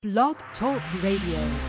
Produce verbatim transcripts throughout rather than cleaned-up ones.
Blog Talk Radio.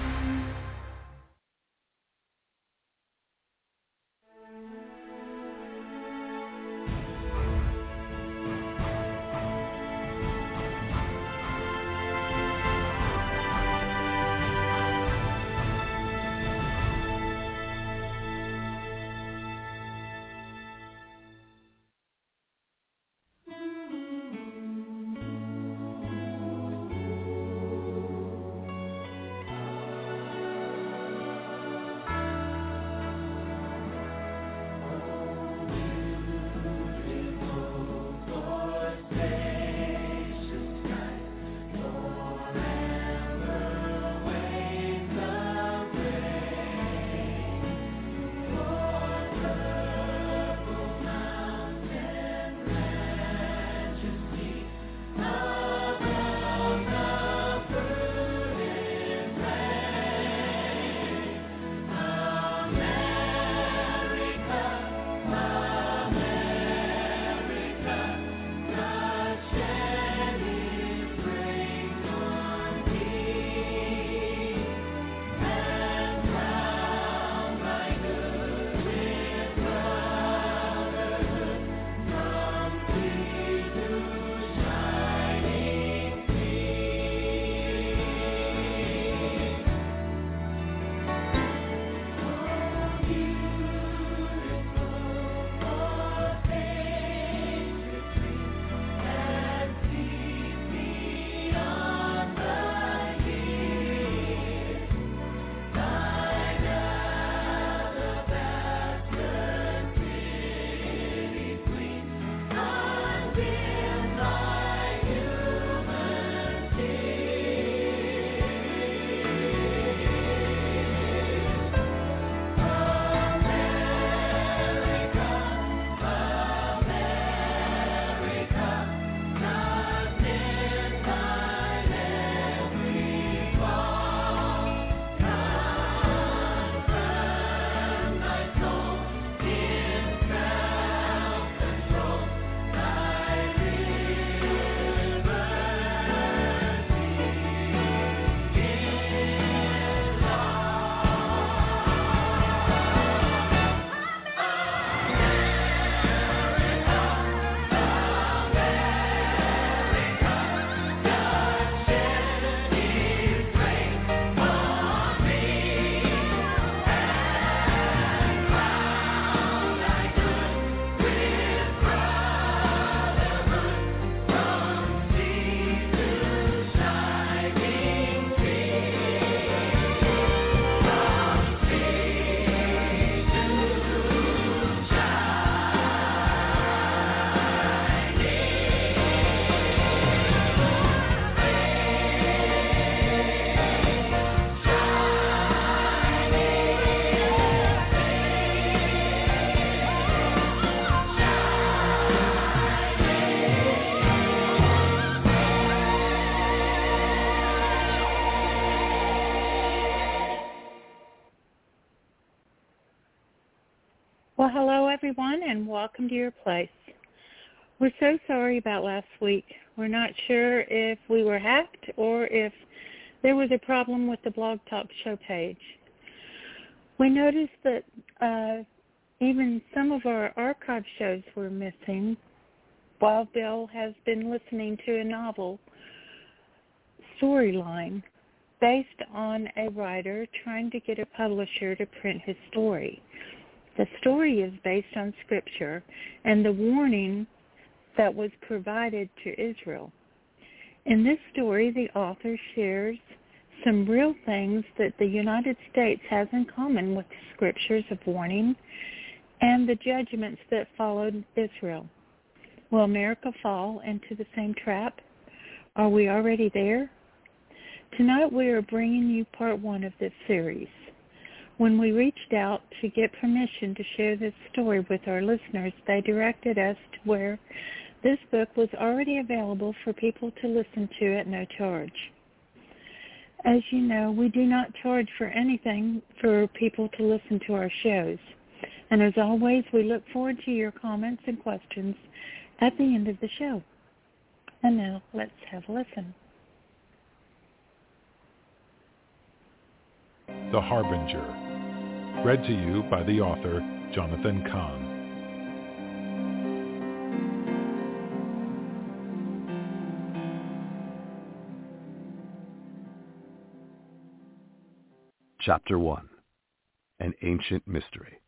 Well, hello, everyone, and welcome to your place. We're so sorry about last week. We're not sure if we were hacked or if there was a problem with the Blog Talk Show page. We noticed that uh, even some of our archive shows were missing, while Bill has been listening to a novel storyline based on a writer trying to get a publisher to print his story. The story is based on Scripture and the warning that was provided to Israel. In this story, the author shares some real things that the United States has in common with the Scriptures of warning and the judgments that followed Israel. Will America fall into the same trap? Are we already there? Tonight we are bringing you part one of this series. When we reached out to get permission to share this story with our listeners, they directed us to where this book was already available for people to listen to at no charge. As you know, we do not charge for anything for people to listen to our shows. And as always, we look forward to your comments and questions at the end of the show. And now, let's have a listen. The Harbinger. Read to you by the author, Jonathan Cahn. Chapter one. An Ancient Mystery.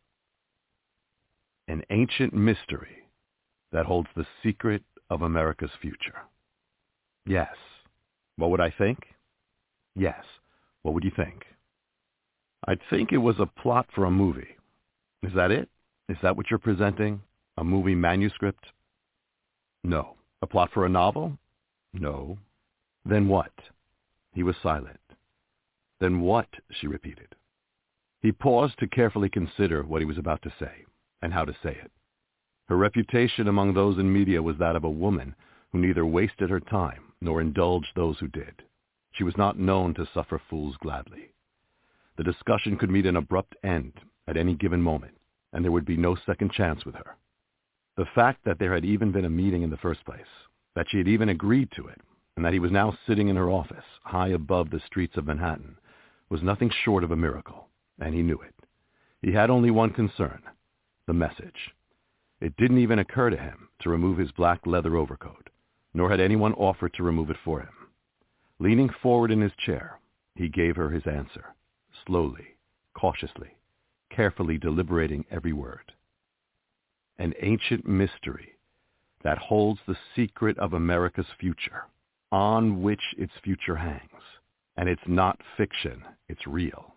An ancient mystery that holds the secret of America's future. Yes. What would I think? Yes. What would you think? I'd think it was a plot for a movie. Is that it? Is that what you're presenting? A movie manuscript? No. A plot for a novel? No. Then what? He was silent. Then what? She repeated. He paused to carefully consider what he was about to say and how to say it. Her reputation among those in media was that of a woman who neither wasted her time nor indulged those who did. She was not known to suffer fools gladly. The discussion could meet an abrupt end at any given moment, and there would be no second chance with her. The fact that there had even been a meeting in the first place, that she had even agreed to it, and that he was now sitting in her office, high above the streets of Manhattan, was nothing short of a miracle, and he knew it. He had only one concern, the message. It didn't even occur to him to remove his black leather overcoat, nor had anyone offered to remove it for him. Leaning forward in his chair, he gave her his answer, slowly, cautiously, carefully deliberating every word. An ancient mystery that holds the secret of America's future, on which its future hangs. And it's not fiction, it's real.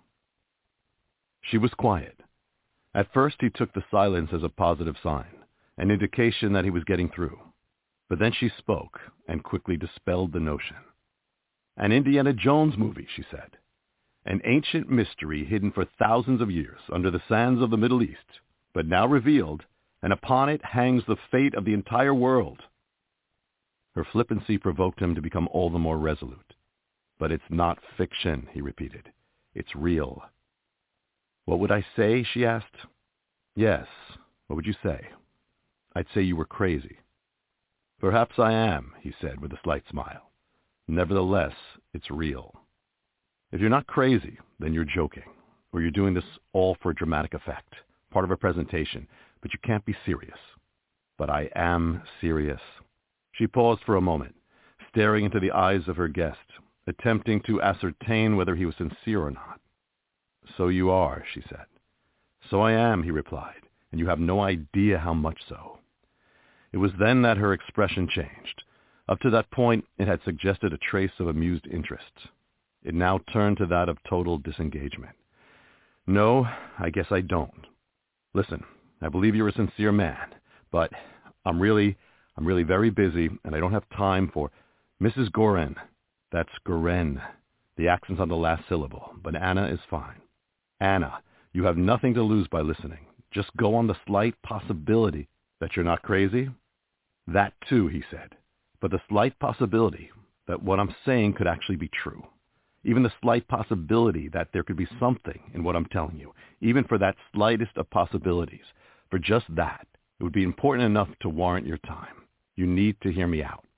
She was quiet. At first he took the silence as a positive sign, an indication that he was getting through. But then she spoke and quickly dispelled the notion. An Indiana Jones movie, she said. An ancient mystery hidden for thousands of years under the sands of the Middle East, but now revealed, and upon it hangs the fate of the entire world. Her flippancy provoked him to become all the more resolute. But it's not fiction, he repeated. It's real. What would I say, she asked. Yes, what would you say? I'd say you were crazy. Perhaps I am, he said with a slight smile. Nevertheless, it's real. If you're not crazy, then you're joking, or you're doing this all for dramatic effect, part of a presentation, but you can't be serious. But I am serious. She paused for a moment, staring into the eyes of her guest, attempting to ascertain whether he was sincere or not. So you are, she said. So I am, he replied, and you have no idea how much so. It was then that her expression changed. Up to that point, it had suggested a trace of amused interest. It now turned to that of total disengagement. No, I guess I don't. Listen, I believe you're a sincere man, but I'm really, I'm really very busy, and I don't have time for Missus Goren. That's Goren. The accent's on the last syllable, but Anna is fine. Anna, you have nothing to lose by listening. Just go on the slight possibility that you're not crazy. That too, he said, but the slight possibility that what I'm saying could actually be true. Even the slight possibility that there could be something in what I'm telling you, even for that slightest of possibilities, for just that, it would be important enough to warrant your time. You need to hear me out.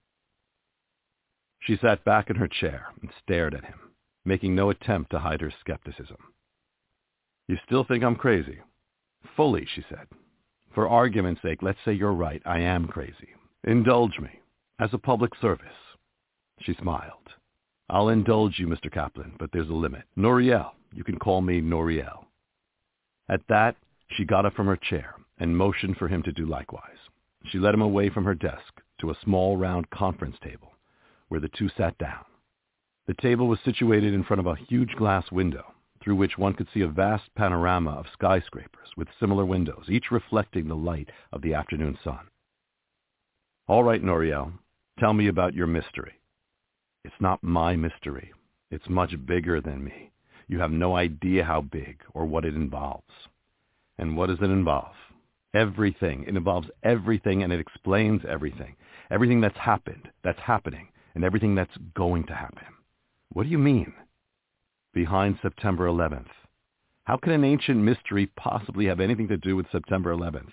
She sat back in her chair and stared at him, making no attempt to hide her skepticism. You still think I'm crazy? Fully, she said. For argument's sake, let's say you're right. I am crazy. Indulge me, as a public service. She smiled. I'll indulge you, Mister Kaplan, but there's a limit. Noriel. You can call me Noriel. At that, she got up from her chair and motioned for him to do likewise. She led him away from her desk to a small round conference table, where the two sat down. The table was situated in front of a huge glass window, through which one could see a vast panorama of skyscrapers with similar windows, each reflecting the light of the afternoon sun. All right, Noriel, tell me about your mystery. It's not my mystery. It's much bigger than me. You have no idea how big or what it involves. And what does it involve? Everything. It involves everything, and it explains everything. Everything that's happened, that's happening, and everything that's going to happen. What do you mean? Behind September eleventh. How can an ancient mystery possibly have anything to do with September eleventh?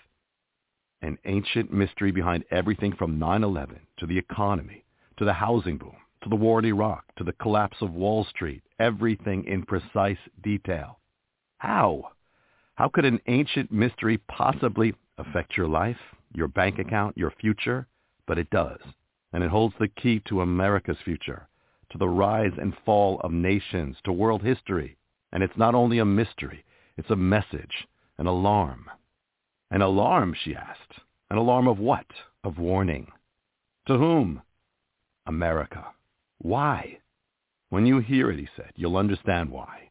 An ancient mystery behind everything from nine eleven to the economy, to the housing boom, to the war in Iraq, to the collapse of Wall Street, everything in precise detail. How? How could an ancient mystery possibly affect your life, your bank account, your future? But it does, and it holds the key to America's future, to the rise and fall of nations, to world history. And it's not only a mystery, it's a message, an alarm. An alarm, she asked. An alarm of what? Of warning. To whom? America. Why? When you hear it, he said, you'll understand why.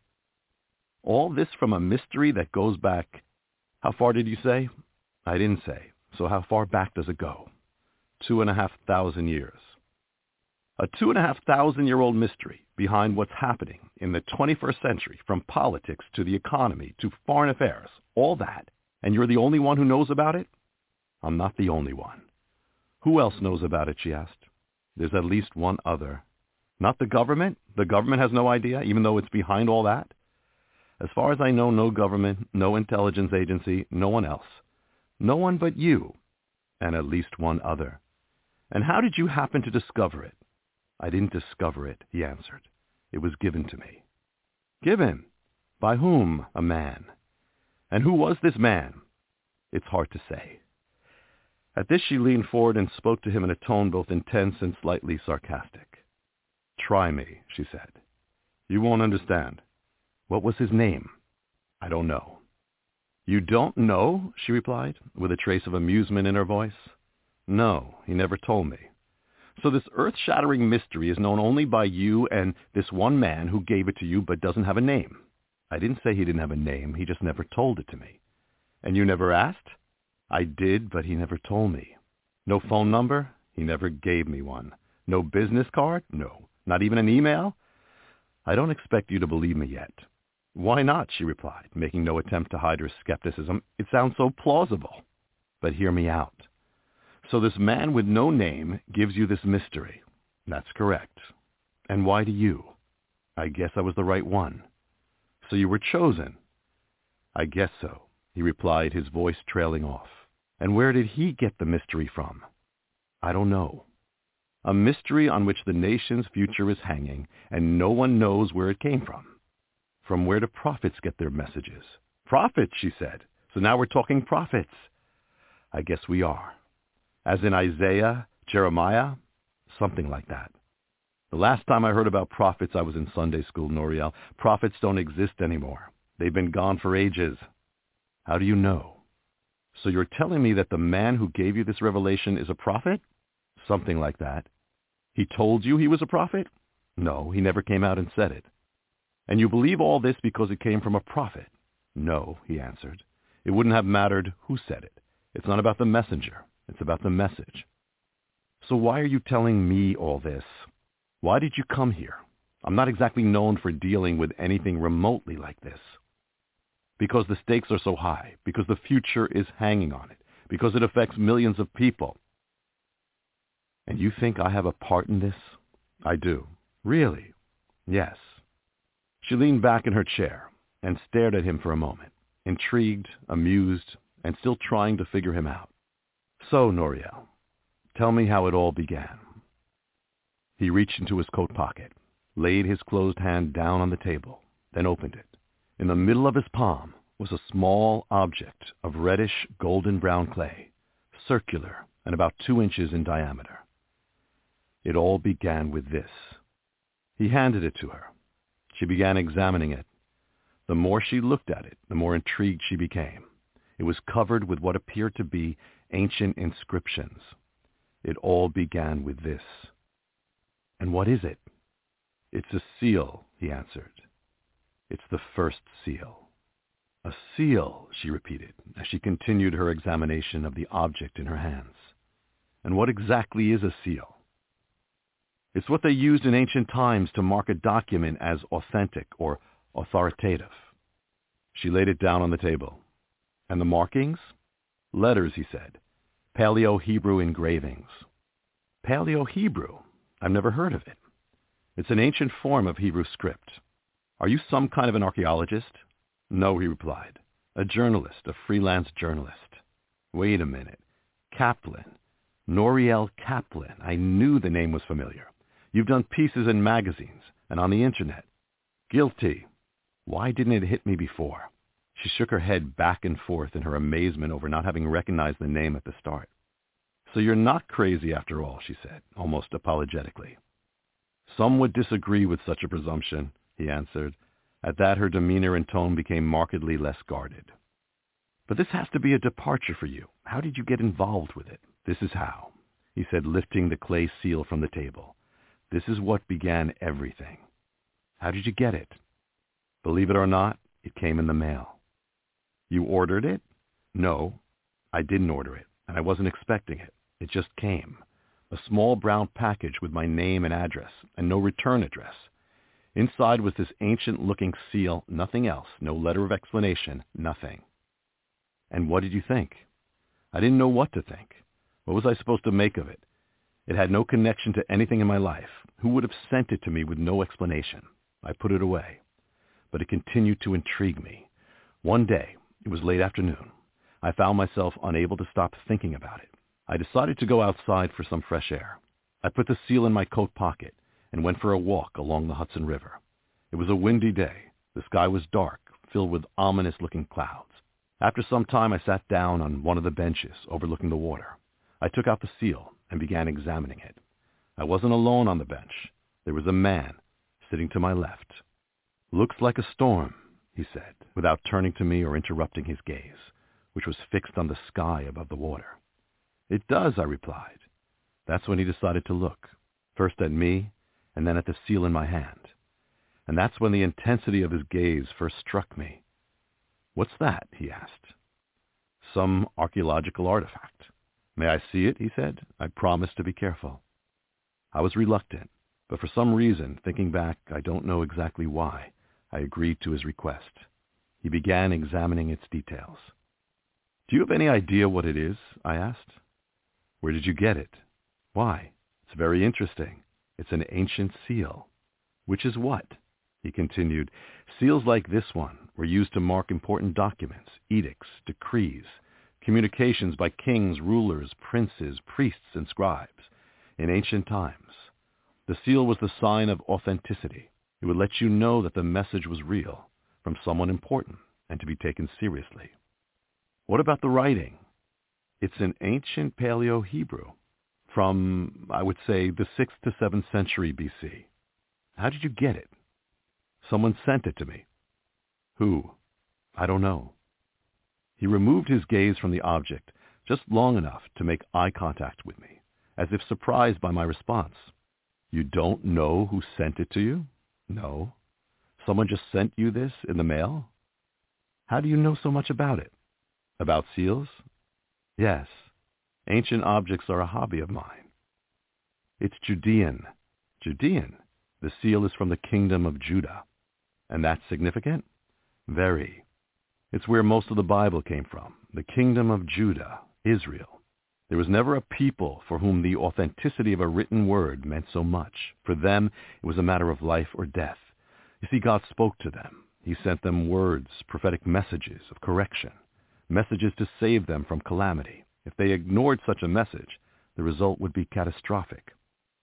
All this from a mystery that goes back, how far did you say? I didn't say. So how far back does it go? Two and a half thousand years. A two and a half thousand year old mystery behind what's happening in the twenty-first century, from politics to the economy to foreign affairs, all that. And you're the only one who knows about it? I'm not the only one. Who else knows about it, she asked. There's at least one other. Not the government? The government has no idea, even though it's behind all that? As far as I know, no government, no intelligence agency, no one else. No one but you, and at least one other. And how did you happen to discover it? I didn't discover it, he answered. It was given to me. Given? By whom? A man. And who was this man? It's hard to say. At this she leaned forward and spoke to him in a tone both intense and slightly sarcastic. Try me, she said. You won't understand. What was his name? I don't know. You don't know? She replied, with a trace of amusement in her voice. No, he never told me. So this earth-shattering mystery is known only by you and this one man who gave it to you but doesn't have a name. I didn't say he didn't have a name. He just never told it to me. And you never asked? I did, but he never told me. No phone number? He never gave me one. No business card? No. Not even an email? I don't expect you to believe me yet. Why not? She replied, making no attempt to hide her skepticism. It sounds so plausible. But hear me out. So this man with no name gives you this mystery. That's correct. And why do you? I guess I was the right one. So you were chosen? I guess so, he replied, his voice trailing off. And where did he get the mystery from? I don't know. A mystery on which the nation's future is hanging, and no one knows where it came from. From where do prophets get their messages? Prophets, she said. So now we're talking prophets. I guess we are. As in Isaiah, Jeremiah, something like that. The last time I heard about prophets, I was in Sunday school, Noriel. Prophets don't exist anymore. They've been gone for ages. How do you know? So you're telling me that the man who gave you this revelation is a prophet? Something like that. He told you he was a prophet? No, he never came out and said it. And you believe all this because it came from a prophet? No, he answered. It wouldn't have mattered who said it. It's not about the messenger. It's about the message. So why are you telling me all this? Why did you come here? I'm not exactly known for dealing with anything remotely like this. Because the stakes are so high, because the future is hanging on it, because it affects millions of people. And you think I have a part in this? I do. Really? Yes. She leaned back in her chair and stared at him for a moment, intrigued, amused, and still trying to figure him out. So, Noriel, tell me how it all began. He reached into his coat pocket, laid his closed hand down on the table, then opened it. In the middle of his palm was a small object of reddish golden-brown clay, circular and about two inches in diameter. It all began with this. He handed it to her. She began examining it. The more she looked at it, the more intrigued she became. It was covered with what appeared to be ancient inscriptions. It all began with this. And what is it? It's a seal, he answered. It's the first seal. A seal, she repeated, as she continued her examination of the object in her hands. And what exactly is a seal? It's what they used in ancient times to mark a document as authentic or authoritative. She laid it down on the table. And the markings? Letters, he said. Paleo-Hebrew engravings. Paleo-Hebrew? I've never heard of it. It's an ancient form of Hebrew script. Are you some kind of an archaeologist? No, he replied. A journalist, a freelance journalist. Wait a minute. Kaplan. Noriel Kaplan. I knew the name was familiar. You've done pieces in magazines and on the internet. Guilty. Why didn't it hit me before? She shook her head back and forth in her amazement over not having recognized the name at the start. So you're not crazy after all, she said, almost apologetically. Some would disagree with such a presumption, he answered. At that, her demeanor and tone became markedly less guarded. But this has to be a departure for you. How did you get involved with it? This is how, he said, lifting the clay seal from the table. This is what began everything. How did you get it? Believe it or not, it came in the mail. You ordered it? No, I didn't order it, and I wasn't expecting it. It just came. A small brown package with my name and address, and no return address. Inside was this ancient-looking seal, nothing else, no letter of explanation, nothing. And what did you think? I didn't know what to think. What was I supposed to make of it? It had no connection to anything in my life. Who would have sent it to me with no explanation? I put it away. But it continued to intrigue me. One day, it was late afternoon, I found myself unable to stop thinking about it. I decided to go outside for some fresh air. I put the seal in my coat pocket and went for a walk along the Hudson River. It was a windy day. The sky was dark, filled with ominous-looking clouds. After some time, I sat down on one of the benches overlooking the water. I took out the seal and began examining it. I wasn't alone on the bench. There was a man sitting to my left. Looks like a storm, he said, without turning to me or interrupting his gaze, which was fixed on the sky above the water. It does, I replied. That's when he decided to look, first at me and then at the seal in my hand. And that's when the intensity of his gaze first struck me. What's that? He asked. Some archaeological artifact. May I see it? He said. I promised to be careful. I was reluctant, but for some reason, thinking back, I don't know exactly why, I agreed to his request. He began examining its details. Do you have any idea what it is? I asked. Where did you get it? Why? It's very interesting. It's an ancient seal. Which is what? He continued. Seals like this one were used to mark important documents, edicts, decrees, communications by kings, rulers, princes, priests, and scribes in ancient times. The seal was the sign of authenticity. It would let you know that the message was real, from someone important, and to be taken seriously. What about the writing? It's an ancient Paleo-Hebrew from, I would say, the sixth to seventh century B C. How did you get it? Someone sent it to me. Who? I don't know. He removed his gaze from the object just long enough to make eye contact with me, as if surprised by my response. You don't know who sent it to you? No. Someone just sent you this in the mail? How do you know so much about it? About seals? Yes. Ancient objects are a hobby of mine. It's Judean. Judean? The seal is from the kingdom of Judah. And that's significant? Very. It's where most of the Bible came from, the kingdom of Judah, Israel. There was never a people for whom the authenticity of a written word meant so much. For them, it was a matter of life or death. You see, God spoke to them. He sent them words, prophetic messages of correction, messages to save them from calamity. If they ignored such a message, the result would be catastrophic.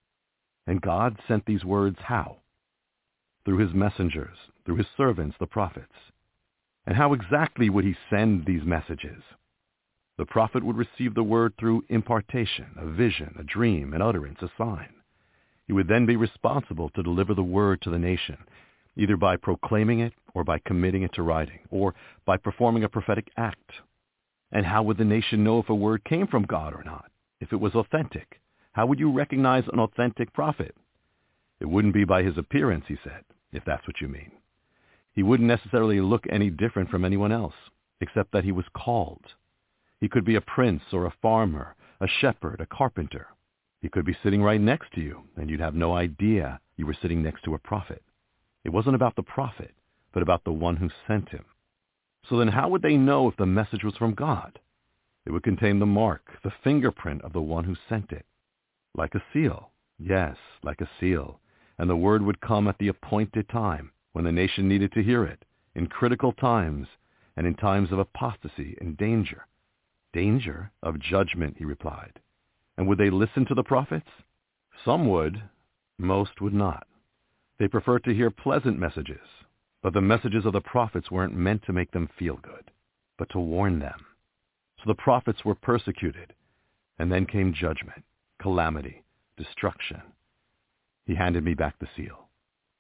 And God sent these words how? Through his messengers, through his servants, the prophets. And how exactly would he send these messages? The prophet would receive the word through impartation, a vision, a dream, an utterance, a sign. He would then be responsible to deliver the word to the nation, either by proclaiming it or by committing it to writing, or by performing a prophetic act. And how would the nation know if a word came from God or not? If it was authentic? How would you recognize an authentic prophet? It wouldn't be by his appearance, he said, if that's what you mean. He wouldn't necessarily look any different from anyone else, except that he was called. He could be a prince or a farmer, a shepherd, a carpenter. He could be sitting right next to you, and you'd have no idea you were sitting next to a prophet. It wasn't about the prophet, but about the one who sent him. So then how would they know if the message was from God? It would contain the mark, the fingerprint of the one who sent it. Like a seal. Yes, like a seal. And the word would come at the appointed time, when the nation needed to hear it, in critical times, and in times of apostasy and danger. Danger of judgment, he replied. And would they listen to the prophets? Some would. Most would not. They preferred to hear pleasant messages, but the messages of the prophets weren't meant to make them feel good, but to warn them. So the prophets were persecuted, and then came judgment, calamity, destruction. He handed me back the seal.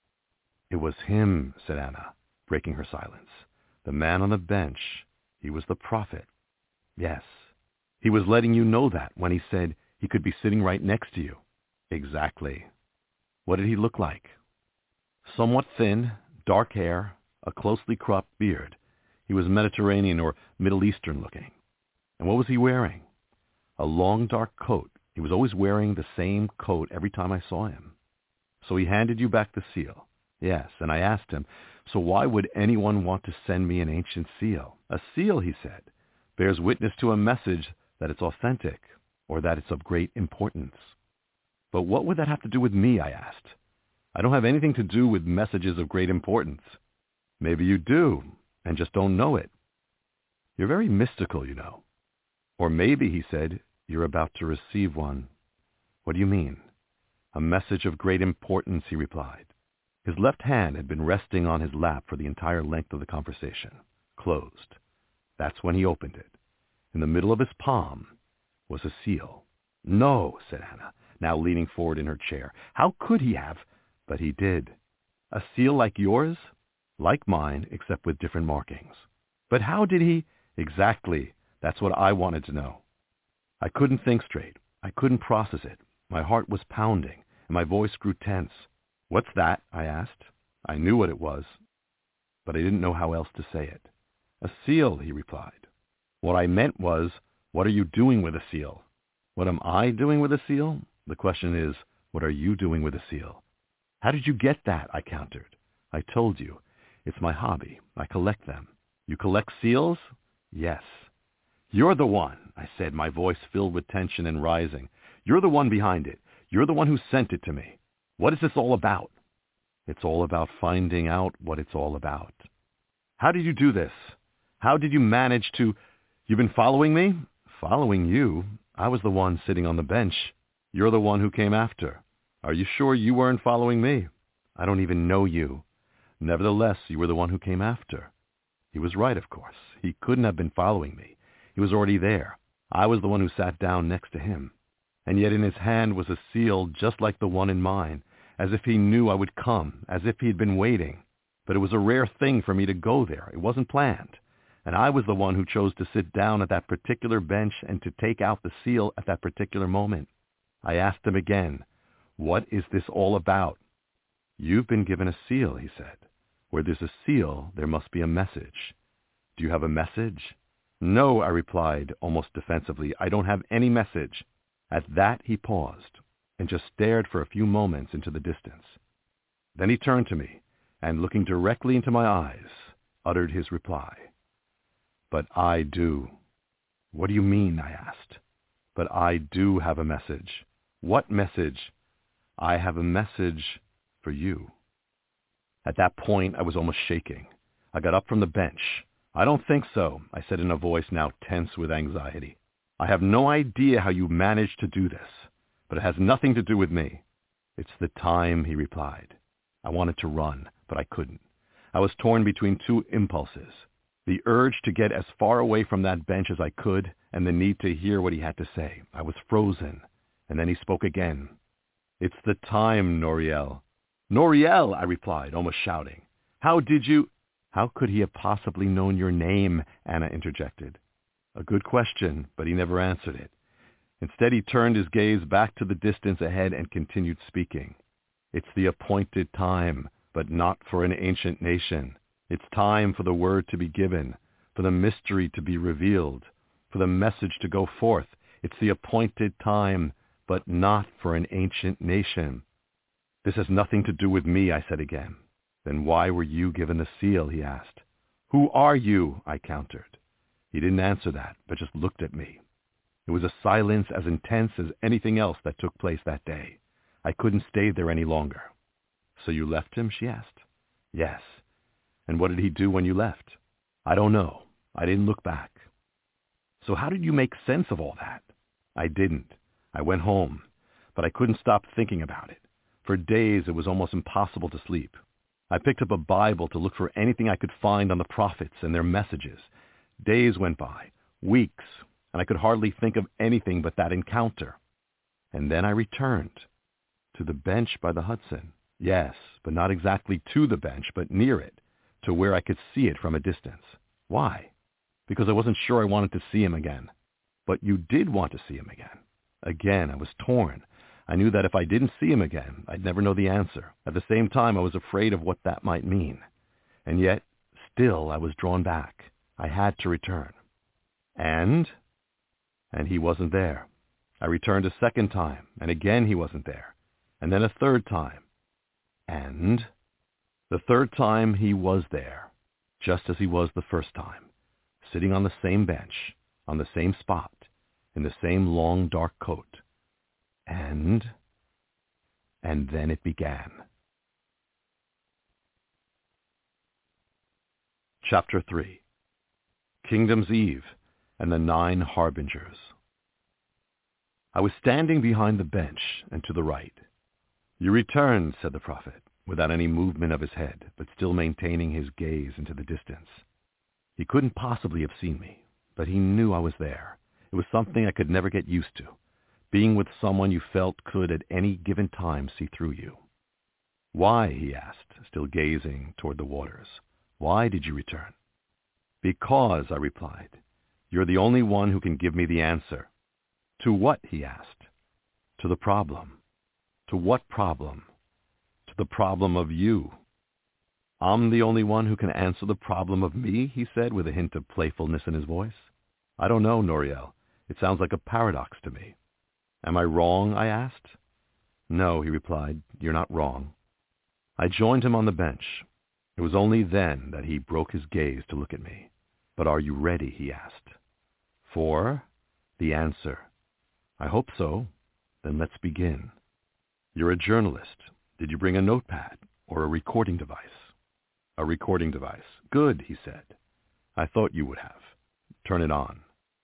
It was him, said Anna, breaking her silence. The man on the bench. He was the prophet. Yes. He was letting you know that when he said he could be sitting right next to you. Exactly. What did he look like? Somewhat thin, dark hair, a closely cropped beard. He was Mediterranean or Middle Eastern looking. And what was he wearing? A long dark coat. He was always wearing the same coat every time I saw him. So he handed you back the seal. Yes, and I asked him, so why would anyone want to send me an ancient seal? A seal, he said, bears witness to a message that it's authentic or that it's of great importance. But what would that have to do with me, I asked. I don't have anything to do with messages of great importance. Maybe you do, and just don't know it. You're very mystical, you know. Or maybe, he said, you're about to receive one. What do you mean? A message of great importance, he replied. His left hand had been resting on his lap for the entire length of the conversation, closed. That's when he opened it. In the middle of his palm was a seal. No, said Anna, now leaning forward in her chair. How could he have? But he did. A seal like yours? Like mine, except with different markings. But how did he? Exactly. That's what I wanted to know. I couldn't think straight. I couldn't process it. My heart was pounding, and my voice grew tense. What's that? I asked. I knew what it was, but I didn't know how else to say it. A seal, he replied. What I meant was, what are you doing with a seal? What am I doing with a seal? The question is, what are you doing with a seal? How did you get that? I countered. I told you. It's my hobby. I collect them. You collect seals? Yes. You're the one, I said, my voice filled with tension and rising. You're the one behind it. You're the one who sent it to me. What is this all about? It's all about finding out what it's all about. How did you do this? How did you manage to... You've been following me? Following you? I was the one sitting on the bench. You're the one who came after. Are you sure you weren't following me? I don't even know you. Nevertheless, you were the one who came after. He was right, of course. He couldn't have been following me. He was already there. I was the one who sat down next to him. And yet in his hand was a seal just like the one in mine, as if he knew I would come, as if he had been waiting. But it was a rare thing for me to go there. It wasn't planned. And I was the one who chose to sit down at that particular bench and to take out the seal at that particular moment. I asked him again, what is this all about? You've been given a seal, he said. Where there's a seal, there must be a message. Do you have a message? No, I replied, almost defensively. I don't have any message. At that, he paused and just stared for a few moments into the distance. Then he turned to me and, looking directly into my eyes, uttered his reply. But I do. What do you mean? I asked. But I do have a message. What message? I have a message for you. At that point, I was almost shaking. I got up from the bench. I don't think so, I said in a voice now tense with anxiety. I have no idea how you managed to do this, but it has nothing to do with me. It's the time, he replied. I wanted to run, but I couldn't. I was torn between two impulses. The urge to get as far away from that bench as I could, and the need to hear what he had to say. I was frozen, and then he spoke again. It's the time, Noriel. Noriel, I replied, almost shouting. How did you... How could he have possibly known your name? Anna interjected. A good question, but he never answered it. Instead, he turned his gaze back to the distance ahead and continued speaking. It's the appointed time, but not for an ancient nation. It's time for the word to be given, for the mystery to be revealed, for the message to go forth. It's the appointed time, but not for an ancient nation. This has nothing to do with me, I said again. Then why were you given the seal, he asked. Who are you, I countered. He didn't answer that, but just looked at me. It was a silence as intense as anything else that took place that day. I couldn't stay there any longer. So you left him, she asked. Yes. And what did he do when you left? I don't know. I didn't look back. So how did you make sense of all that? I didn't. I went home, but I couldn't stop thinking about it. For days it was almost impossible to sleep. I picked up a Bible to look for anything I could find on the prophets and their messages. Days went by, weeks, and I could hardly think of anything but that encounter. And then I returned to the bench by the Hudson. Yes, but not exactly to the bench, but near it, to where I could see it from a distance. Why? Because I wasn't sure I wanted to see him again. But you did want to see him again. Again, I was torn. I knew that if I didn't see him again, I'd never know the answer. At the same time, I was afraid of what that might mean. And yet, still, I was drawn back. I had to return. And? And he wasn't there. I returned a second time, and again he wasn't there. And then a third time. And? The third time he was there, just as he was the first time, sitting on the same bench, on the same spot, in the same long dark coat. And, and then it began. Chapter three. Kingdom's Eve and the Nine Harbingers. I was standing behind the bench and to the right. "You returned," said the prophet, without any movement of his head, but still maintaining his gaze into the distance. He couldn't possibly have seen me, but he knew I was there. It was something I could never get used to, being with someone you felt could at any given time see through you. "Why?" he asked, still gazing toward the waters. "Why did you return?" "Because," I replied, "you're the only one who can give me the answer." "To what?" he asked. "To the problem." "To what problem?" "To the problem of you." "I'm the only one who can answer the problem of me?" he said with a hint of playfulness in his voice. "I don't know, Noriel. It sounds like a paradox to me." "Am I wrong?" I asked. "No," he replied, "you're not wrong." I joined him on the bench. It was only then that he broke his gaze to look at me. "But are you ready?" he asked. "For?" "The answer." "I hope so. Then let's begin." "You're a journalist. Did you bring a notepad or a recording device?" "A recording device." "Good," he said. "I thought you would have. Turn it on."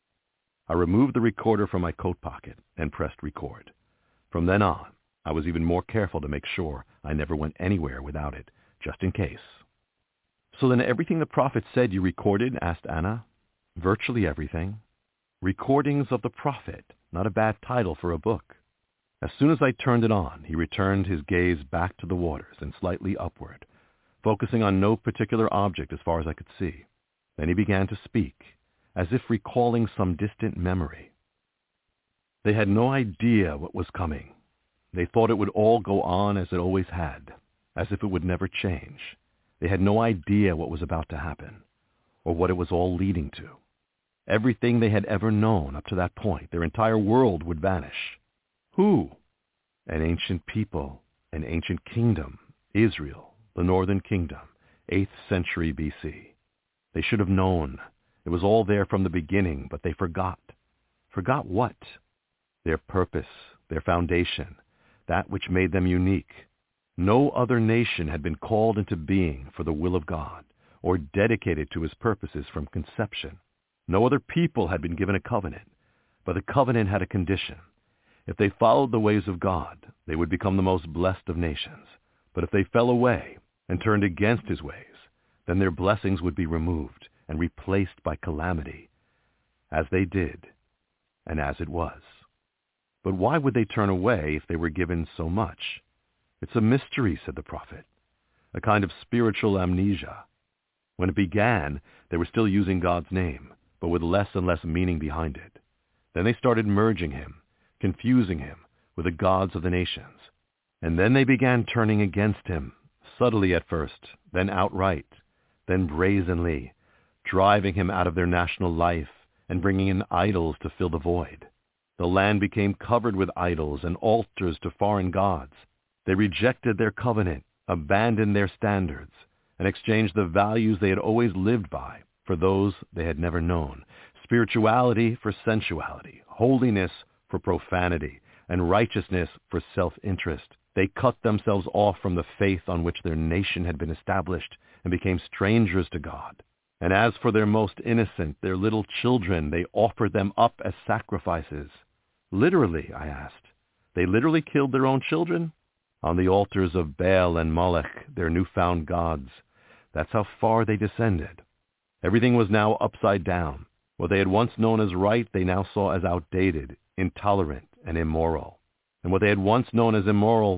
I removed the recorder from my coat pocket and pressed record. From then on, I was even more careful to make sure I never went anywhere without it, just in case. "So then everything the prophet said you recorded?" asked Anna. "Virtually everything." Recordings of the Prophet, not a bad title for a book. As soon as I turned it on, he returned his gaze back to the waters and slightly upward, focusing on no particular object as far as I could see. Then he began to speak, as if recalling some distant memory. They had no idea what was coming. They thought it would all go on as it always had, as if it would never change. They had no idea what was about to happen, or what it was all leading to. Everything they had ever known up to that point, their entire world would vanish. Who? An ancient people, an ancient kingdom, Israel, the northern kingdom, eighth century B C. They should have known. It was all there from the beginning, but they forgot. Forgot what? Their purpose, their foundation, that which made them unique. No other nation had been called into being for the will of God, or dedicated to his purposes from conception. No other people had been given a covenant, but the covenant had a condition. If they followed the ways of God, they would become the most blessed of nations. But if they fell away and turned against his ways, then their blessings would be removed and replaced by calamity, as they did, and as it was. But why would they turn away if they were given so much? "It's a mystery," said the prophet, "a kind of spiritual amnesia. When it began, they were still using God's name, but with less and less meaning behind it. Then they started merging him, confusing him with the gods of the nations. And then they began turning against him, subtly at first, then outright, then brazenly, driving him out of their national life and bringing in idols to fill the void. The land became covered with idols and altars to foreign gods. They rejected their covenant, abandoned their standards, and exchanged the values they had always lived by for those they had never known. Spirituality for sensuality, holiness for profanity, and righteousness for self-interest. They cut themselves off from the faith on which their nation had been established and became strangers to God. And as for their most innocent, their little children, they offered them up as sacrifices." "Literally?" I asked. "They literally killed their own children?" on the altars of Baal and Molech, their newfound gods. That's how far they descended. Everything was now upside down. What they had once known as right, they now saw as outdated, intolerant, and immoral. And what they had once known as immoral,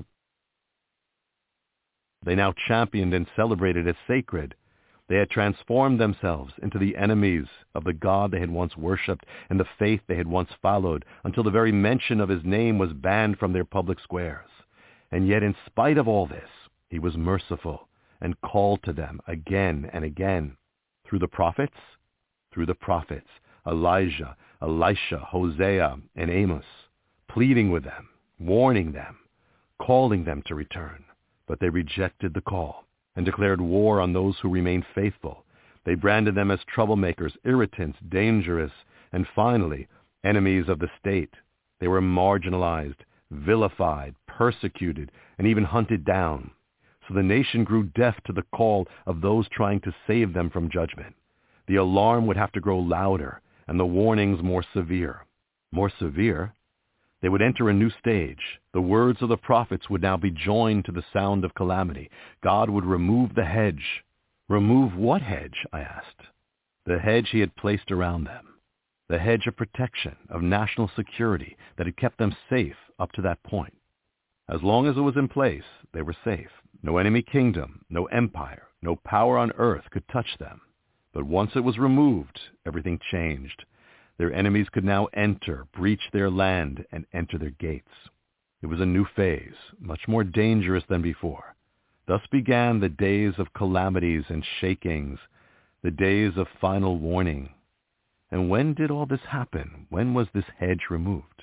they now championed and celebrated as sacred. They had transformed themselves into the enemies of the God they had once worshipped and the faith they had once followed, until the very mention of his name was banned from their public squares. And yet, in spite of all this, he was merciful and called to them again and again. Through the prophets? Through the prophets, Elijah, Elisha, Hosea, and Amos, pleading with them, warning them, calling them to return. But they rejected the call and declared war on those who remained faithful. They branded them as troublemakers, irritants, dangerous, and finally, enemies of the state. They were marginalized, vilified, persecuted, and even hunted down. So the nation grew deaf to the call of those trying to save them from judgment. The alarm would have to grow louder, and the warnings more severe. More severe? They would enter a new stage. The words of the prophets would now be joined to the sound of calamity. God would remove the hedge. Remove what hedge, I asked. The hedge he had placed around them. The hedge of protection, of national security that had kept them safe up to that point. As long as it was in place, they were safe. No enemy kingdom, no empire, no power on earth could touch them. But once it was removed, everything changed. Their enemies could now enter, breach their land, and enter their gates. It was a new phase, much more dangerous than before. Thus began the days of calamities and shakings, the days of final warning. And when did all this happen? When was this hedge removed?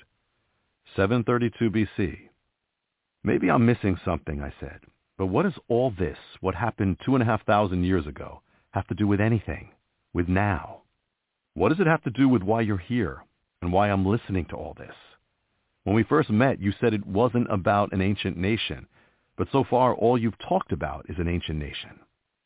seven thirty-two B C. Maybe I'm missing something, I said. But what does all this, what happened two and a half thousand years ago, have to do with anything, with now? What does it have to do with why you're here and why I'm listening to all this? When we first met, you said it wasn't about an ancient nation, but so far all you've talked about is an ancient nation.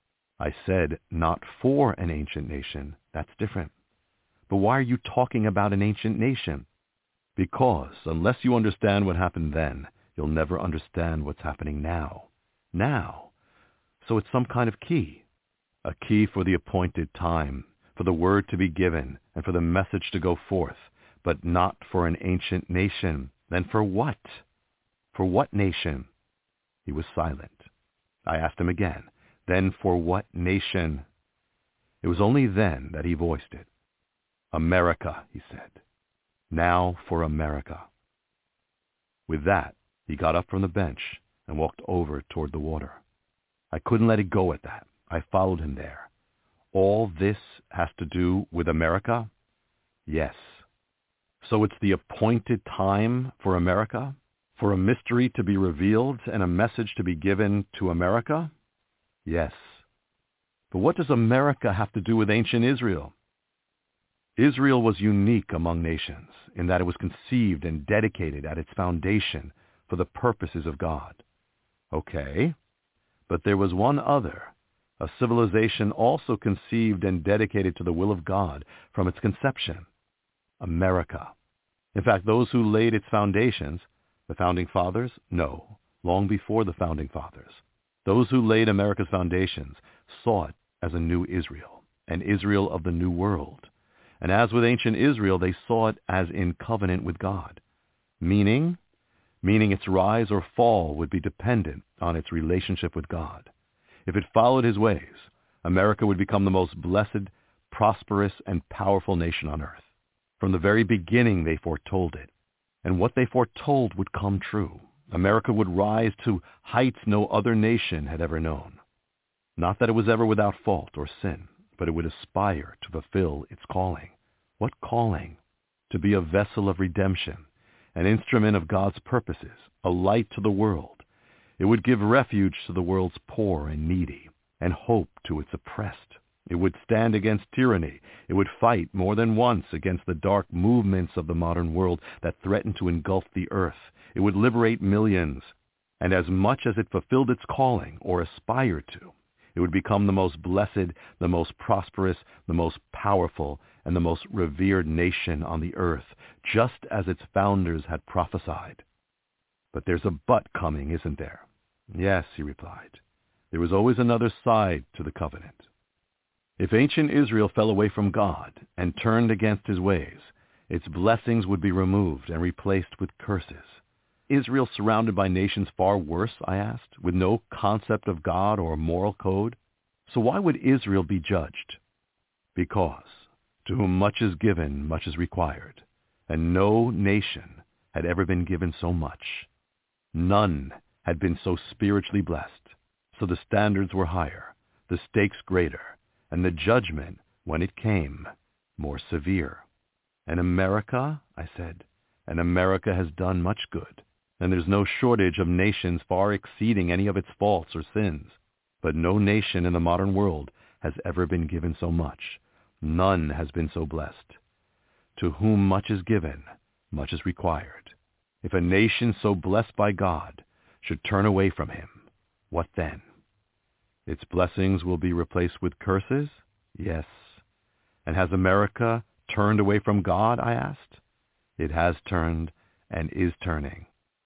I said not for an ancient nation. That's different. But why are you talking about an ancient nation? Because unless you understand what happened then, you'll never understand what's happening now. Now. So it's some kind of key. A key for the appointed time, for the word to be given, and for the message to go forth, but not for an ancient nation. Then for what? For what nation? He was silent. I asked him again, then for what nation? It was only then that he voiced it. America, he said. Now for America. With that, he got up from the bench and walked over toward the water. I couldn't let it go at that. I followed him there. All this has to do with America? Yes. So it's the appointed time for America? For a mystery to be revealed and a message to be given to America? Yes. But what does America have to do with ancient Israel? Israel was unique among nations in that it was conceived and dedicated at its foundation for the purposes of God. Okay, but there was one other, a civilization also conceived and dedicated to the will of God from its conception, America. In fact, those who laid its foundations, the founding fathers, no, long before the founding fathers. Those who laid America's foundations saw it as a new Israel, an Israel of the new world. And as with ancient Israel, they saw it as in covenant with God, meaning, meaning its rise or fall would be dependent on its relationship with God. If it followed his ways, America would become the most blessed, prosperous, and powerful nation on earth. From the very beginning, they foretold it. And what they foretold would come true. America would rise to heights no other nation had ever known. Not that it was ever without fault or sin, but it would aspire to fulfill its calling. What calling? To be a vessel of redemption, an instrument of God's purposes, a light to the world. It would give refuge to the world's poor and needy, and hope to its oppressed. It would stand against tyranny. It would fight more than once against the dark movements of the modern world that threaten to engulf the earth. It would liberate millions. And as much as it fulfilled its calling, or aspired to, it would become the most blessed, the most prosperous, the most powerful, and the most revered nation on the earth, just as its founders had prophesied. But there's a but coming, isn't there? Yes, he replied. There was always another side to the covenant. If ancient Israel fell away from God and turned against his ways, its blessings would be removed and replaced with curses. Israel surrounded by nations far worse, I asked, with no concept of God or moral code? So why would Israel be judged? Because to whom much is given, much is required, and no nation had ever been given so much. None had been so spiritually blessed, so the standards were higher, the stakes greater, and the judgment, when it came, more severe. And America, I said, and America has done much good, and there's no shortage of nations far exceeding any of its faults or sins. But no nation in the modern world has ever been given so much. None has been so blessed. To whom much is given, much is required. If a nation so blessed by God should turn away from him, what then? Its blessings will be replaced with curses? Yes. And has America turned away from God, I asked? It has turned and is turning.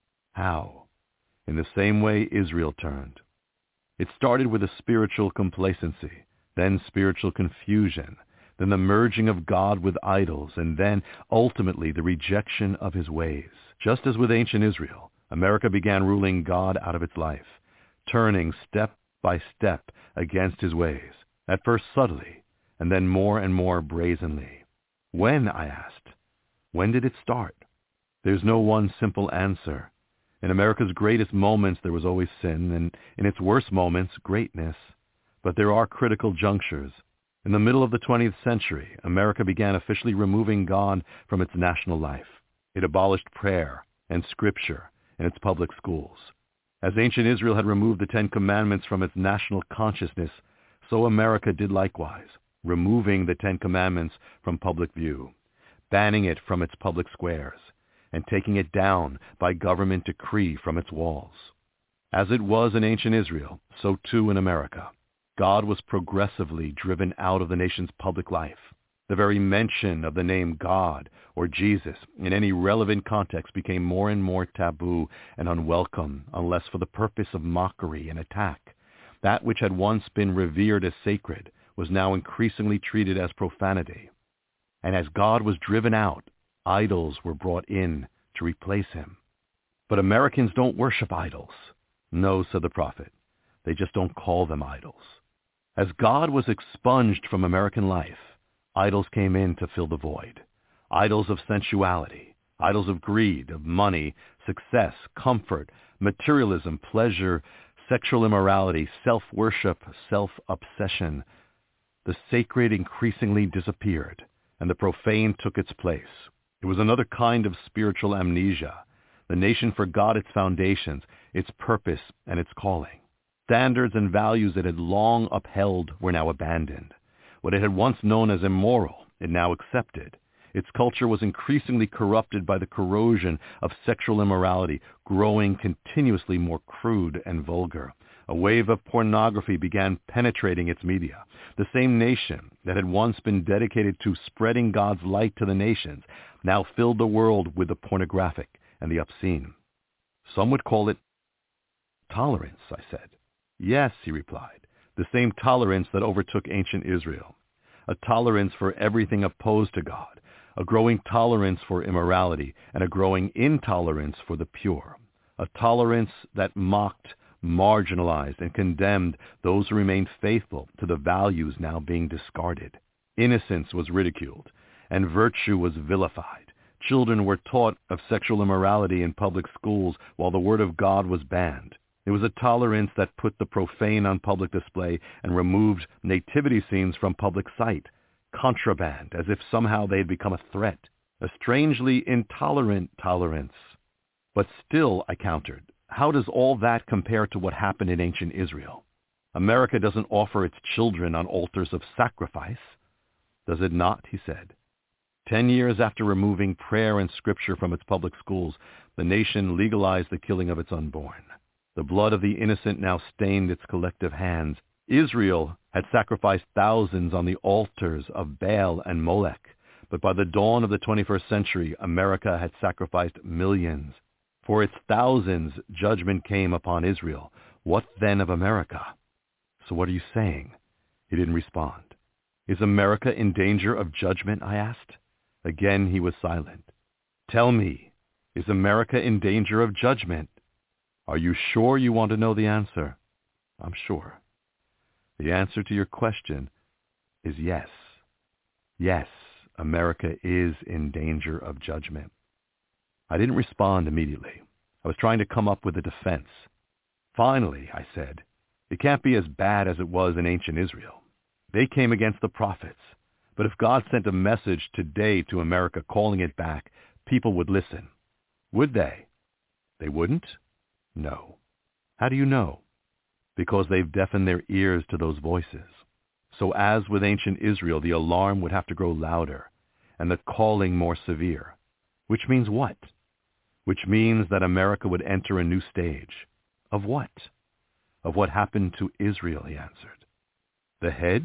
How? In the same way Israel turned. It started with a spiritual complacency, then spiritual confusion, then the merging of God with idols, and then, ultimately, the rejection of his ways. Just as with ancient Israel, America began ruling God out of its life, turning step by step against his ways, at first subtly, and then more and more brazenly. When, I asked, when did it start? There's no one simple answer. In America's greatest moments, there was always sin, and in its worst moments, greatness. But there are critical junctures. In the middle of the twentieth century, America began officially removing God from its national life. It abolished prayer and scripture in its public schools. As ancient Israel had removed the Ten Commandments from its national consciousness, so America did likewise, removing the Ten Commandments from public view, banning it from its public squares, and taking it down by government decree from its walls. As it was in ancient Israel, so too in America. God was progressively driven out of the nation's public life. The very mention of the name God or Jesus in any relevant context became more and more taboo and unwelcome, unless for the purpose of mockery and attack. That which had once been revered as sacred was now increasingly treated as profanity. And as God was driven out, idols were brought in to replace him. But Americans don't worship idols. No, said the prophet. They just don't call them idols. As God was expunged from American life, idols came in to fill the void. Idols of sensuality, idols of greed, of money, success, comfort, materialism, pleasure, sexual immorality, self-worship, self-obsession. The sacred increasingly disappeared, and the profane took its place. It was another kind of spiritual amnesia. The nation forgot its foundations, its purpose, and its calling. Standards and values it had long upheld were now abandoned. What it had once known as immoral, it now accepted. Its culture was increasingly corrupted by the corrosion of sexual immorality, growing continuously more crude and vulgar. A wave of pornography began penetrating its media. The same nation that had once been dedicated to spreading God's light to the nations now filled the world with the pornographic and the obscene. Some would call it tolerance, I said. Yes, he replied, the same tolerance that overtook ancient Israel. A tolerance for everything opposed to God, a growing tolerance for immorality, and a growing intolerance for the pure. A tolerance that mocked, marginalized, and condemned those who remained faithful to the values now being discarded. Innocence was ridiculed, and virtue was vilified. Children were taught of sexual immorality in public schools while the word of God was banned. It was a tolerance that put the profane on public display and removed nativity scenes from public sight. Contraband, as if somehow they had become a threat. A strangely intolerant tolerance. But still, I countered, how does all that compare to what happened in ancient Israel? America doesn't offer its children on altars of sacrifice. Does it not? He said. Ten years after removing prayer and scripture from its public schools, the nation legalized the killing of its unborn. The blood of the innocent now stained its collective hands. Israel had sacrificed thousands on the altars of Baal and Molech, but by the dawn of the twenty-first century, America had sacrificed millions. For its thousands, judgment came upon Israel, What then of America? So what are you saying? He didn't respond. Is America in danger of judgment? I asked. Again he was silent. Tell me, is America in danger of judgment? Are you sure you want to know the answer? I'm sure. The answer to your question is yes. Yes, America is in danger of judgment. I didn't respond immediately. I was trying to come up with a defense. Finally, I said, it can't be as bad as it was in ancient Israel. They came against the prophets. But if God sent a message today to America calling it back, people would listen. Would they? They wouldn't? No. How do you know? Because they've deafened their ears to those voices. So as with ancient Israel, the alarm would have to grow louder and the calling more severe. Which means what? Which means that America would enter a new stage. Of what? Of what happened to Israel, he answered. The hedge?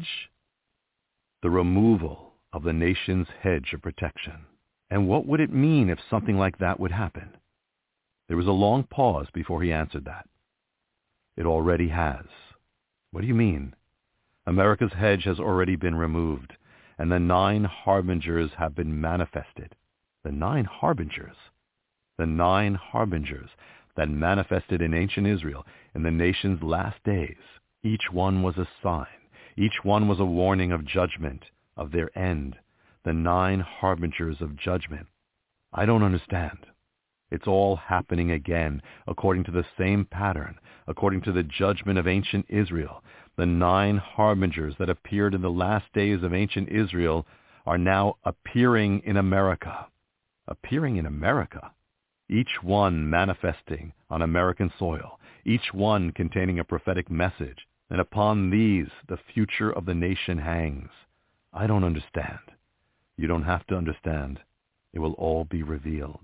The removal of the nation's hedge of protection. And what would it mean if something like that would happen? There was a long pause before he answered that. It already has. What do you mean? America's hedge has already been removed, and the nine harbingers have been manifested. The nine harbingers? The nine harbingers that manifested in ancient Israel in the nation's last days. Each one was a sign. Each one was a warning of judgment, of their end. The nine harbingers of judgment. I don't understand. It's all happening again, according to the same pattern, according to the judgment of ancient Israel. The nine harbingers that appeared in the last days of ancient Israel are now appearing in America. Appearing in America? Each one manifesting on American soil, each one containing a prophetic message, and upon these the future of the nation hangs. I don't understand. You don't have to understand. It will all be revealed.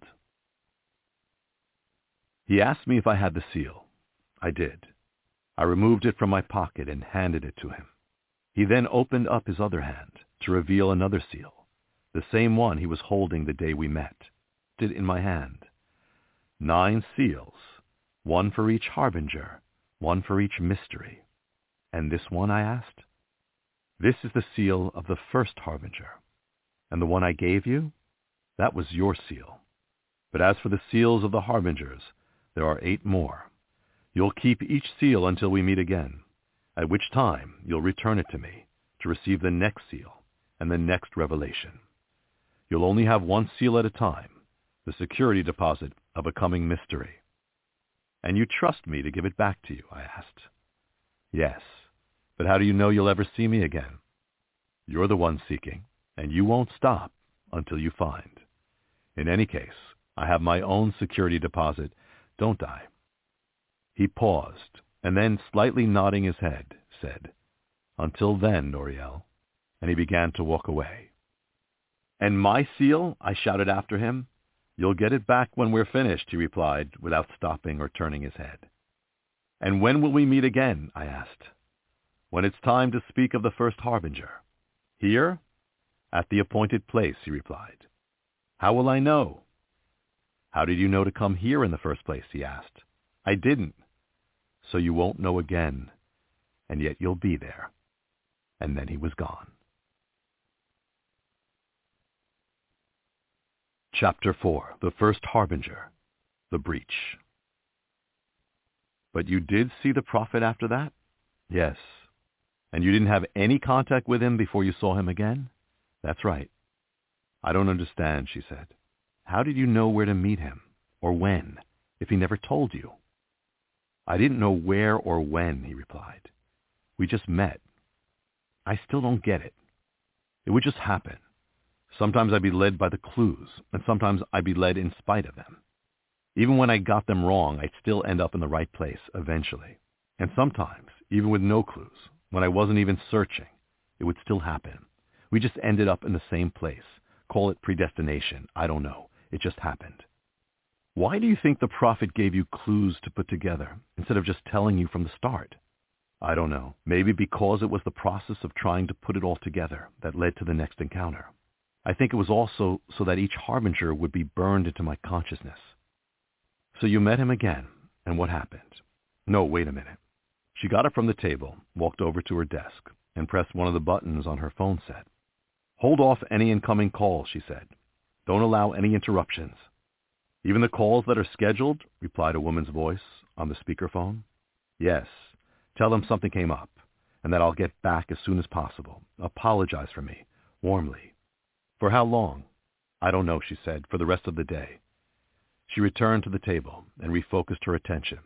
He asked me if I had the seal. I did. I removed it from my pocket and handed it to him. He then opened up his other hand to reveal another seal, the same one he was holding the day we met. It in my hand. Nine seals, one for each harbinger, one for each mystery. And this one, I asked? This is the seal of the first harbinger. And the one I gave you? That was your seal. But as for the seals of the harbingers, there are eight more. You'll keep each seal until we meet again, at which time you'll return it to me to receive the next seal and the next revelation. You'll only have one seal at a time, the security deposit of a coming mystery. And you trust me to give it back to you, I asked. Yes, but how do you know you'll ever see me again? You're the one seeking, and you won't stop until you find. In any case, I have my own security deposit, don't I? He paused, and then, slightly nodding his head, said, Until then, Noriel, and he began to walk away. And my seal? I shouted after him. You'll get it back when we're finished, he replied, without stopping or turning his head. And when will we meet again? I asked. When it's time to speak of the first harbinger. Here? At the appointed place, he replied. How will I know? How did you know to come here in the first place, he asked. I didn't. So you won't know again, and yet you'll be there. And then he was gone. Chapter four, The First Harbinger, The Breach. But you did see the prophet after that? Yes. And you didn't have any contact with him before you saw him again? That's right. I don't understand, she said. How did you know where to meet him, or when, if he never told you? I didn't know where or when, he replied. We just met. I still don't get it. It would just happen. Sometimes I'd be led by the clues, and sometimes I'd be led in spite of them. Even when I got them wrong, I'd still end up in the right place eventually. And sometimes, even with no clues, when I wasn't even searching, it would still happen. We just ended up in the same place. Call it predestination. I don't know. It just happened. Why do you think the prophet gave you clues to put together instead of just telling you from the start? I don't know. Maybe because it was the process of trying to put it all together that led to the next encounter. I think it was also so that each harbinger would be burned into my consciousness. So you met him again, and what happened? No, wait a minute. She got up from the table, walked over to her desk, and pressed one of the buttons on her phone set. "Hold off any incoming calls," she said. "Don't allow any interruptions." "Even the calls that are scheduled?" replied a woman's voice on the speakerphone. "Yes. Tell them something came up, and that I'll get back as soon as possible. Apologize for me, warmly." "For how long?" "I don't know," she said. "For the rest of the day." She returned to the table and refocused her attention.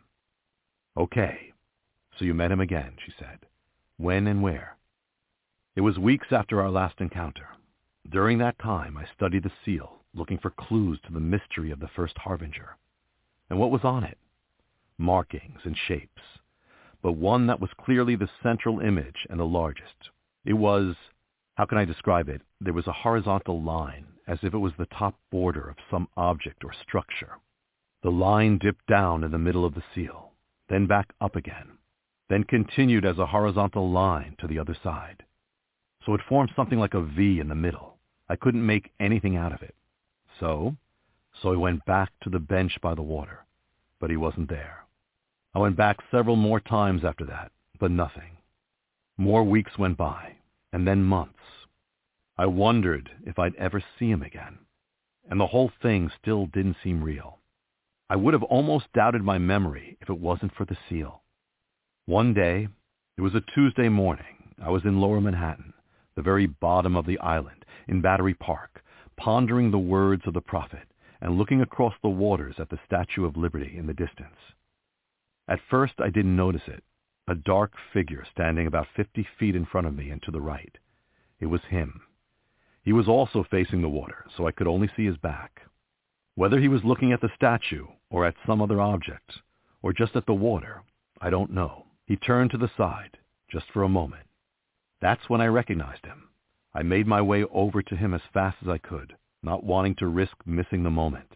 "Okay. So you met him again," she said. "When and where?" "It was weeks after our last encounter. During that time, I studied the seal, looking for clues to the mystery of the first harbinger. And what was on it? Markings and shapes, but one that was clearly the central image and the largest. It was, how can I describe it? There was a horizontal line, as if it was the top border of some object or structure. The line dipped down in the middle of the seal, then back up again, then continued as a horizontal line to the other side. So it formed something like a V in the middle. I couldn't make anything out of it. So, so I went back to the bench by the water, but he wasn't there. I went back several more times after that, but nothing. More weeks went by, and then months. I wondered if I'd ever see him again, and the whole thing still didn't seem real. I would have almost doubted my memory if it wasn't for the seal. One day, it was a Tuesday morning, I was in Lower Manhattan, the very bottom of the island, in Battery Park, pondering the words of the prophet and looking across the waters at the Statue of Liberty in the distance. At first, I didn't notice it, a dark figure standing about fifty feet in front of me and to the right. It was him. He was also facing the water, so I could only see his back. Whether he was looking at the statue or at some other object, or just at the water, I don't know. He turned to the side, just for a moment. That's when I recognized him. I made my way over to him as fast as I could, not wanting to risk missing the moment.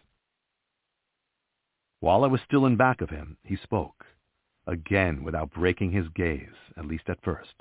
While I was still in back of him, he spoke, again without breaking his gaze, at least at first.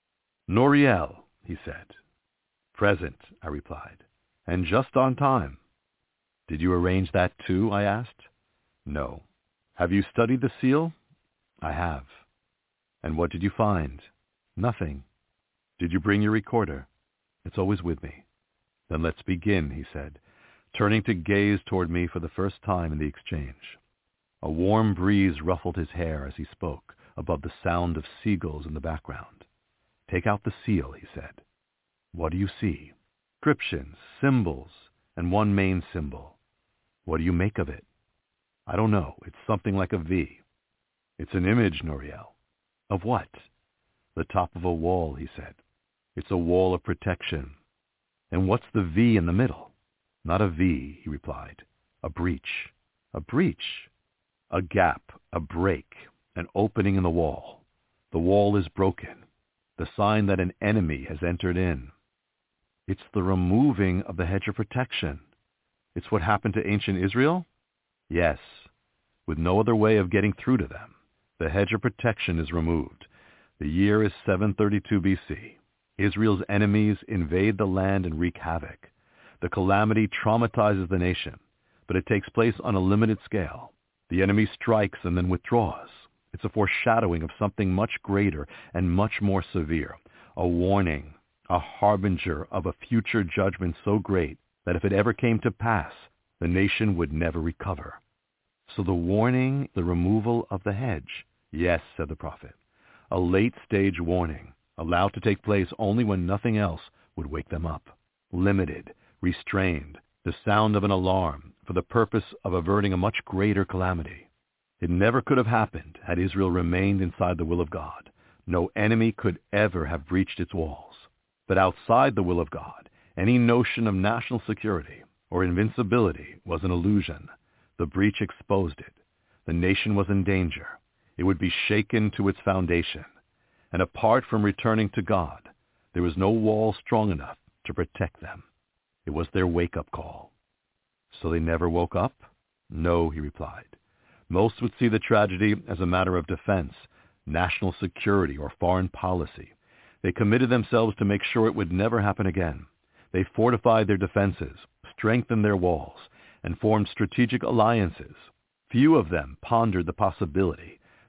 "Noriel," he said. "Present," I replied, "and just on time." "Did you arrange that too?" I asked. "No." "Have you studied the seal?" "I have." "And what did you find?" "Nothing." "Did you bring your recorder?" "It's always with me." "Then let's begin," he said, turning to gaze toward me for the first time in the exchange. A warm breeze ruffled his hair as he spoke, above the sound of seagulls in the background. "Take out the seal," he said. "What do you see?" "Inscriptions, symbols, and one main symbol." "What do you make of it?" "I don't know. It's something like a V." "It's an image, Noriel." "Of what?" "The top of a wall," he said. "It's a wall of protection." "And what's the V in the middle?" "Not a V," he replied. "A breach." "A breach?" "A gap, a break, an opening in the wall. The wall is broken, the sign that an enemy has entered in." "It's the removing of the hedge of protection. It's what happened to ancient Israel?" "Yes. With no other way of getting through to them, the hedge of protection is removed. The year is seven thirty-two B C. Israel's enemies invade the land and wreak havoc. The calamity traumatizes the nation, but it takes place on a limited scale. The enemy strikes and then withdraws. It's a foreshadowing of something much greater and much more severe, a warning, a harbinger of a future judgment so great that if it ever came to pass, the nation would never recover." "So the warning, the removal of the hedge?" "Yes," said the prophet. "A late-stage warning, allowed to take place only when nothing else would wake them up. Limited, restrained, the sound of an alarm for the purpose of averting a much greater calamity. It never could have happened had Israel remained inside the will of God. No enemy could ever have breached its walls. But outside the will of God, any notion of national security or invincibility was an illusion. The breach exposed it. The nation was in danger. It would be shaken to its foundation. And apart from returning to God, there was no wall strong enough to protect them. It was their wake-up call." "So they never woke up?" "No," he replied. "Most would see the tragedy as a matter of defense, national security, or foreign policy. They committed themselves to make sure it would never happen again. They fortified their defenses, strengthened their walls, and formed strategic alliances. Few of them pondered the possibility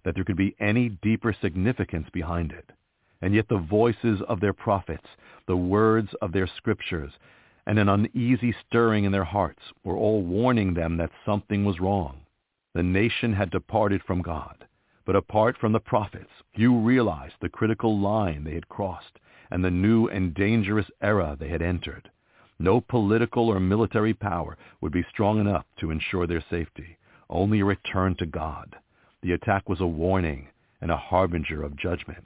that there could be any deeper significance behind it. And yet the voices of their prophets, the words of their scriptures, and an uneasy stirring in their hearts were all warning them that something was wrong. The nation had departed from God, but apart from the prophets, few realized the critical line they had crossed and the new and dangerous era they had entered. No political or military power would be strong enough to ensure their safety, only a return to God. The attack was a warning and a harbinger of judgment.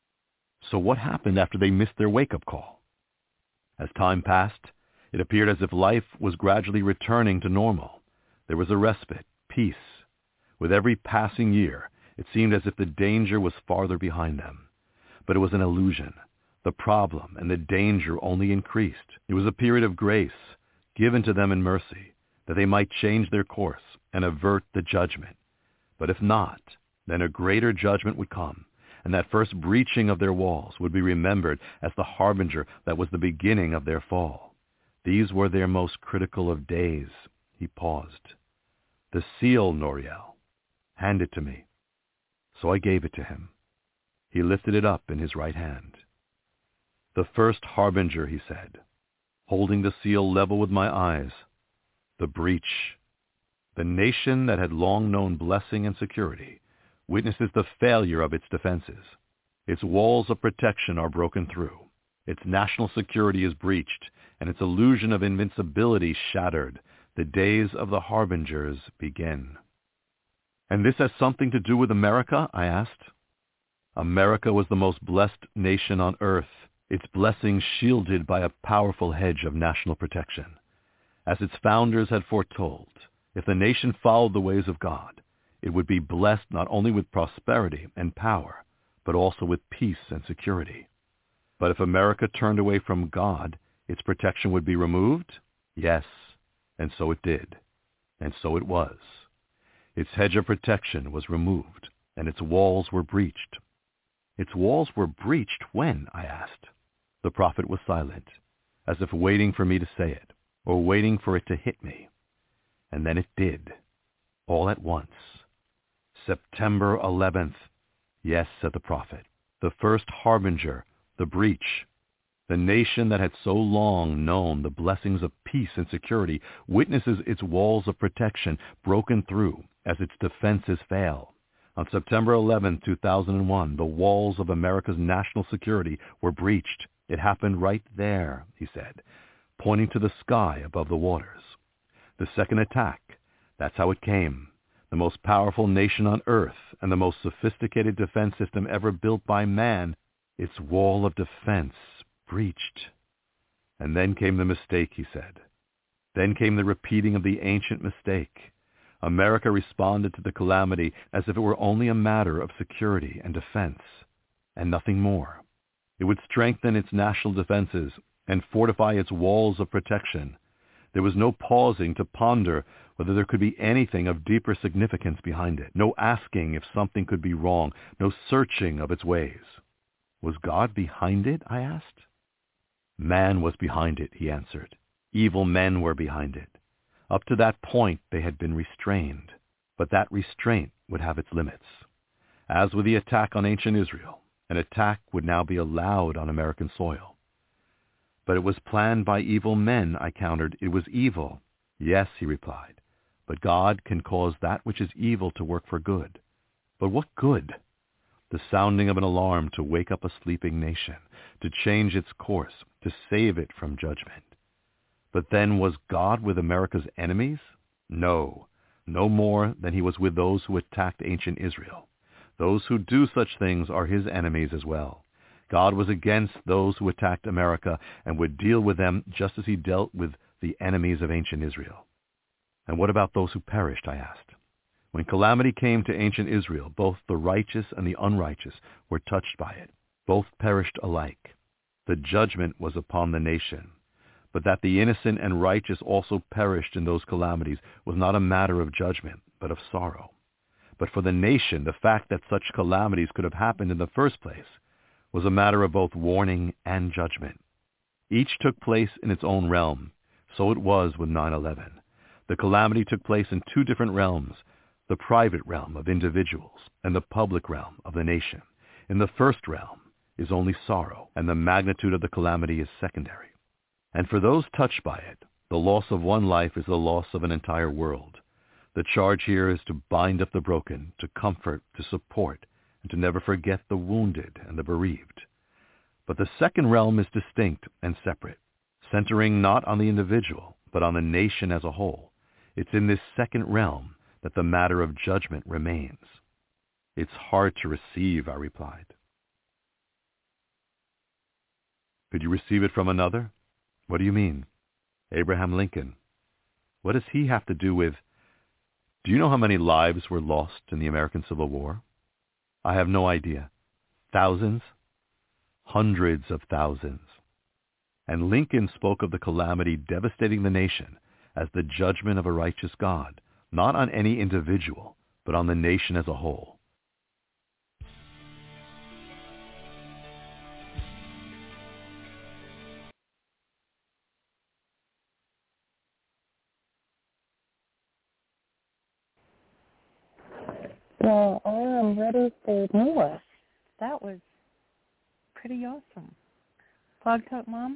So what happened after they missed their wake-up call? As time passed, it appeared as if life was gradually returning to normal. There was a respite, peace. With every passing year, it seemed as if the danger was farther behind them. But it was an illusion. The problem and the danger only increased. It was a period of grace given to them in mercy, that they might change their course and avert the judgment. But if not, then a greater judgment would come, and that first breaching of their walls would be remembered as the harbinger that was the beginning of their fall. These were their most critical of days. He paused. The seal, Noriel. Hand it to me. So I gave it to him. He lifted it up in his right hand. The first harbinger, he said, holding the seal level with my eyes. The breach. The nation that had long known blessing and security witnesses the failure of its defenses. Its walls of protection are broken through. Its national security is breached, and its illusion of invincibility shattered. The days of the harbingers begin. And this has something to do with America? I asked. America was the most blessed nation on earth, its blessings shielded by a powerful hedge of national protection. As its founders had foretold, if the nation followed the ways of God, it would be blessed not only with prosperity and power, but also with peace and security. But if America turned away from God, its protection would be removed? Yes, and so it did, and so it was. Its hedge of protection was removed, and its walls were breached. Its walls were breached when? I asked. The prophet was silent, as if waiting for me to say it, or waiting for it to hit me. And then it did, all at once. September eleventh. Yes, said the prophet, the first harbinger, the breach. The nation that had so long known the blessings of peace and security witnesses its walls of protection broken through as its defenses fail. On September eleventh, two thousand one, the walls of America's national security were breached. It happened right there, he said, pointing to the sky above the waters. The second attack, that's how it came. The most powerful nation on earth and the most sophisticated defense system ever built by man, its wall of defense breached. And then came the mistake, he said. Then came the repeating of the ancient mistake. America responded to the calamity as if it were only a matter of security and defense, and nothing more. It would strengthen its national defenses and fortify its walls of protection. There was no pausing to ponder whether there could be anything of deeper significance behind it, no asking if something could be wrong, no searching of its ways. Was God behind it, I asked. Man was behind it, he answered. Evil men were behind it. Up to that point, they had been restrained, but that restraint would have its limits. As with the attack on ancient Israel, an attack would now be allowed on American soil. But it was planned by evil men, I countered. It was evil. Yes, he replied, but God can cause that which is evil to work for good. But what good? The sounding of an alarm to wake up a sleeping nation, to change its course, to save it from judgment. But then was God with America's enemies? No, no more than he was with those who attacked ancient Israel. Those who do such things are his enemies as well. God was against those who attacked America and would deal with them just as he dealt with the enemies of ancient Israel. And what about those who perished, I asked. When calamity came to ancient Israel, both the righteous and the unrighteous were touched by it. Both perished alike. The judgment was upon the nation. But that the innocent and righteous also perished in those calamities was not a matter of judgment, but of sorrow. But for the nation, the fact that such calamities could have happened in the first place was a matter of both warning and judgment. Each took place in its own realm. So it was with nine eleven. The calamity took place in two different realms, the private realm of individuals and the public realm of the nation. In the first realm is only sorrow, and the magnitude of the calamity is secondary. And for those touched by it, the loss of one life is the loss of an entire world. The charge here is to bind up the broken, to comfort, to support, and to never forget the wounded and the bereaved. But the second realm is distinct and separate, centering not on the individual, but on the nation as a whole. It's in this second realm that the matter of judgment remains. It's hard to receive, I replied. Could you receive it from another? What do you mean? Abraham Lincoln. What does he have to do with... Do you know how many lives were lost in the American Civil War? I have no idea. Thousands? Hundreds of thousands. And Lincoln spoke of the calamity devastating the nation as the judgment of a righteous God, not on any individual, but on the nation as a whole. Well, I am ready for more. That was pretty awesome. Blog Talk Mom?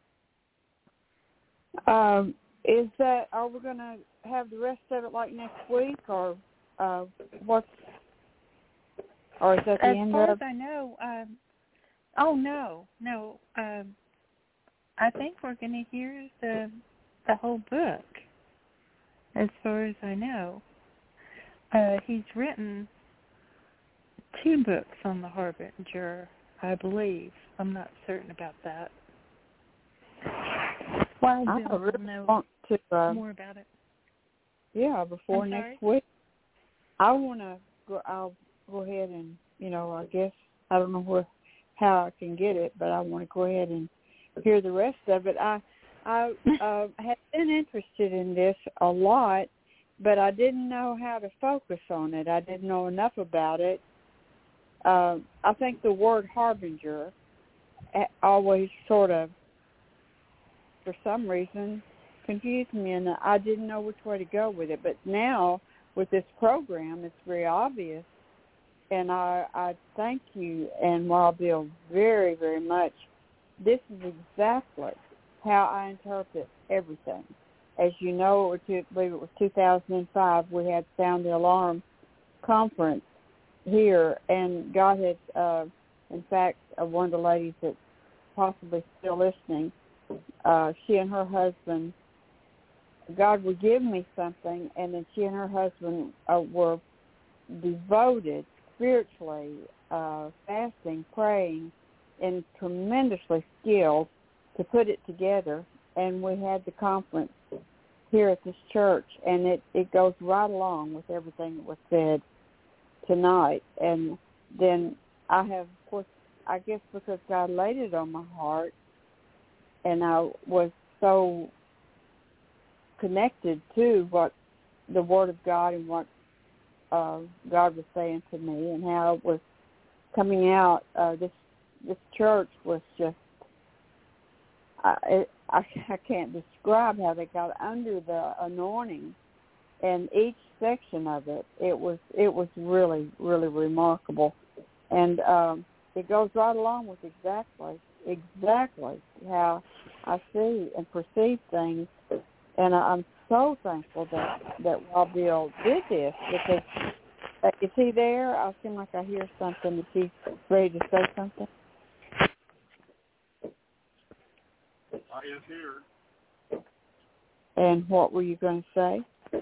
Um, is that, are we going to have the rest of it like next week, or uh, what's, or is that the as end far of? as I know, um, oh, no, no. Um, I think we're going to hear the the whole book, as far as I know. Uh, he's written two books on the Harbinger, I believe. I'm not certain about that. Well, I Bill really will know want to, uh, more about it. Yeah, before I'm next sorry? week. I want to go, I'll go ahead and, you know, I guess, I don't know where, how I can get it, but I want to go ahead and hear the rest of it. I, I uh, have been interested in this a lot, but I didn't know how to focus on it. I didn't know enough about it. Uh, I think the word harbinger always sort of, for some reason, confused me, and I didn't know which way to go with it. But now, with this program, it's very obvious, and I, I thank you and Wild Bill very, very much. This is exactly how I interpret everything. As you know, I believe it was two thousand five, we had Sound the Alarm conference here, and God had, uh, in fact, uh, one of the ladies that's possibly still listening, uh, she and her husband, God would give me something, and then she and her husband uh, were devoted spiritually, uh, fasting, praying, and tremendously skilled to put it together. And we had the conference here at this church, and it, it goes right along with everything that was said tonight. And then I have, of course, I guess because God laid it on my heart, and I was so connected to what the Word of God and what uh, God was saying to me, and how it was coming out. Uh, this this church was just, I, it, I, I can't describe how they got under the anointing, and each section of it, it was it was really, really remarkable. And um, it goes right along with exactly, exactly how I see and perceive things. And I'm so thankful that, that Wild Bill did this, because uh, is he there? I seem like I hear something. Is he ready to say something? I is here. And what were you going to say?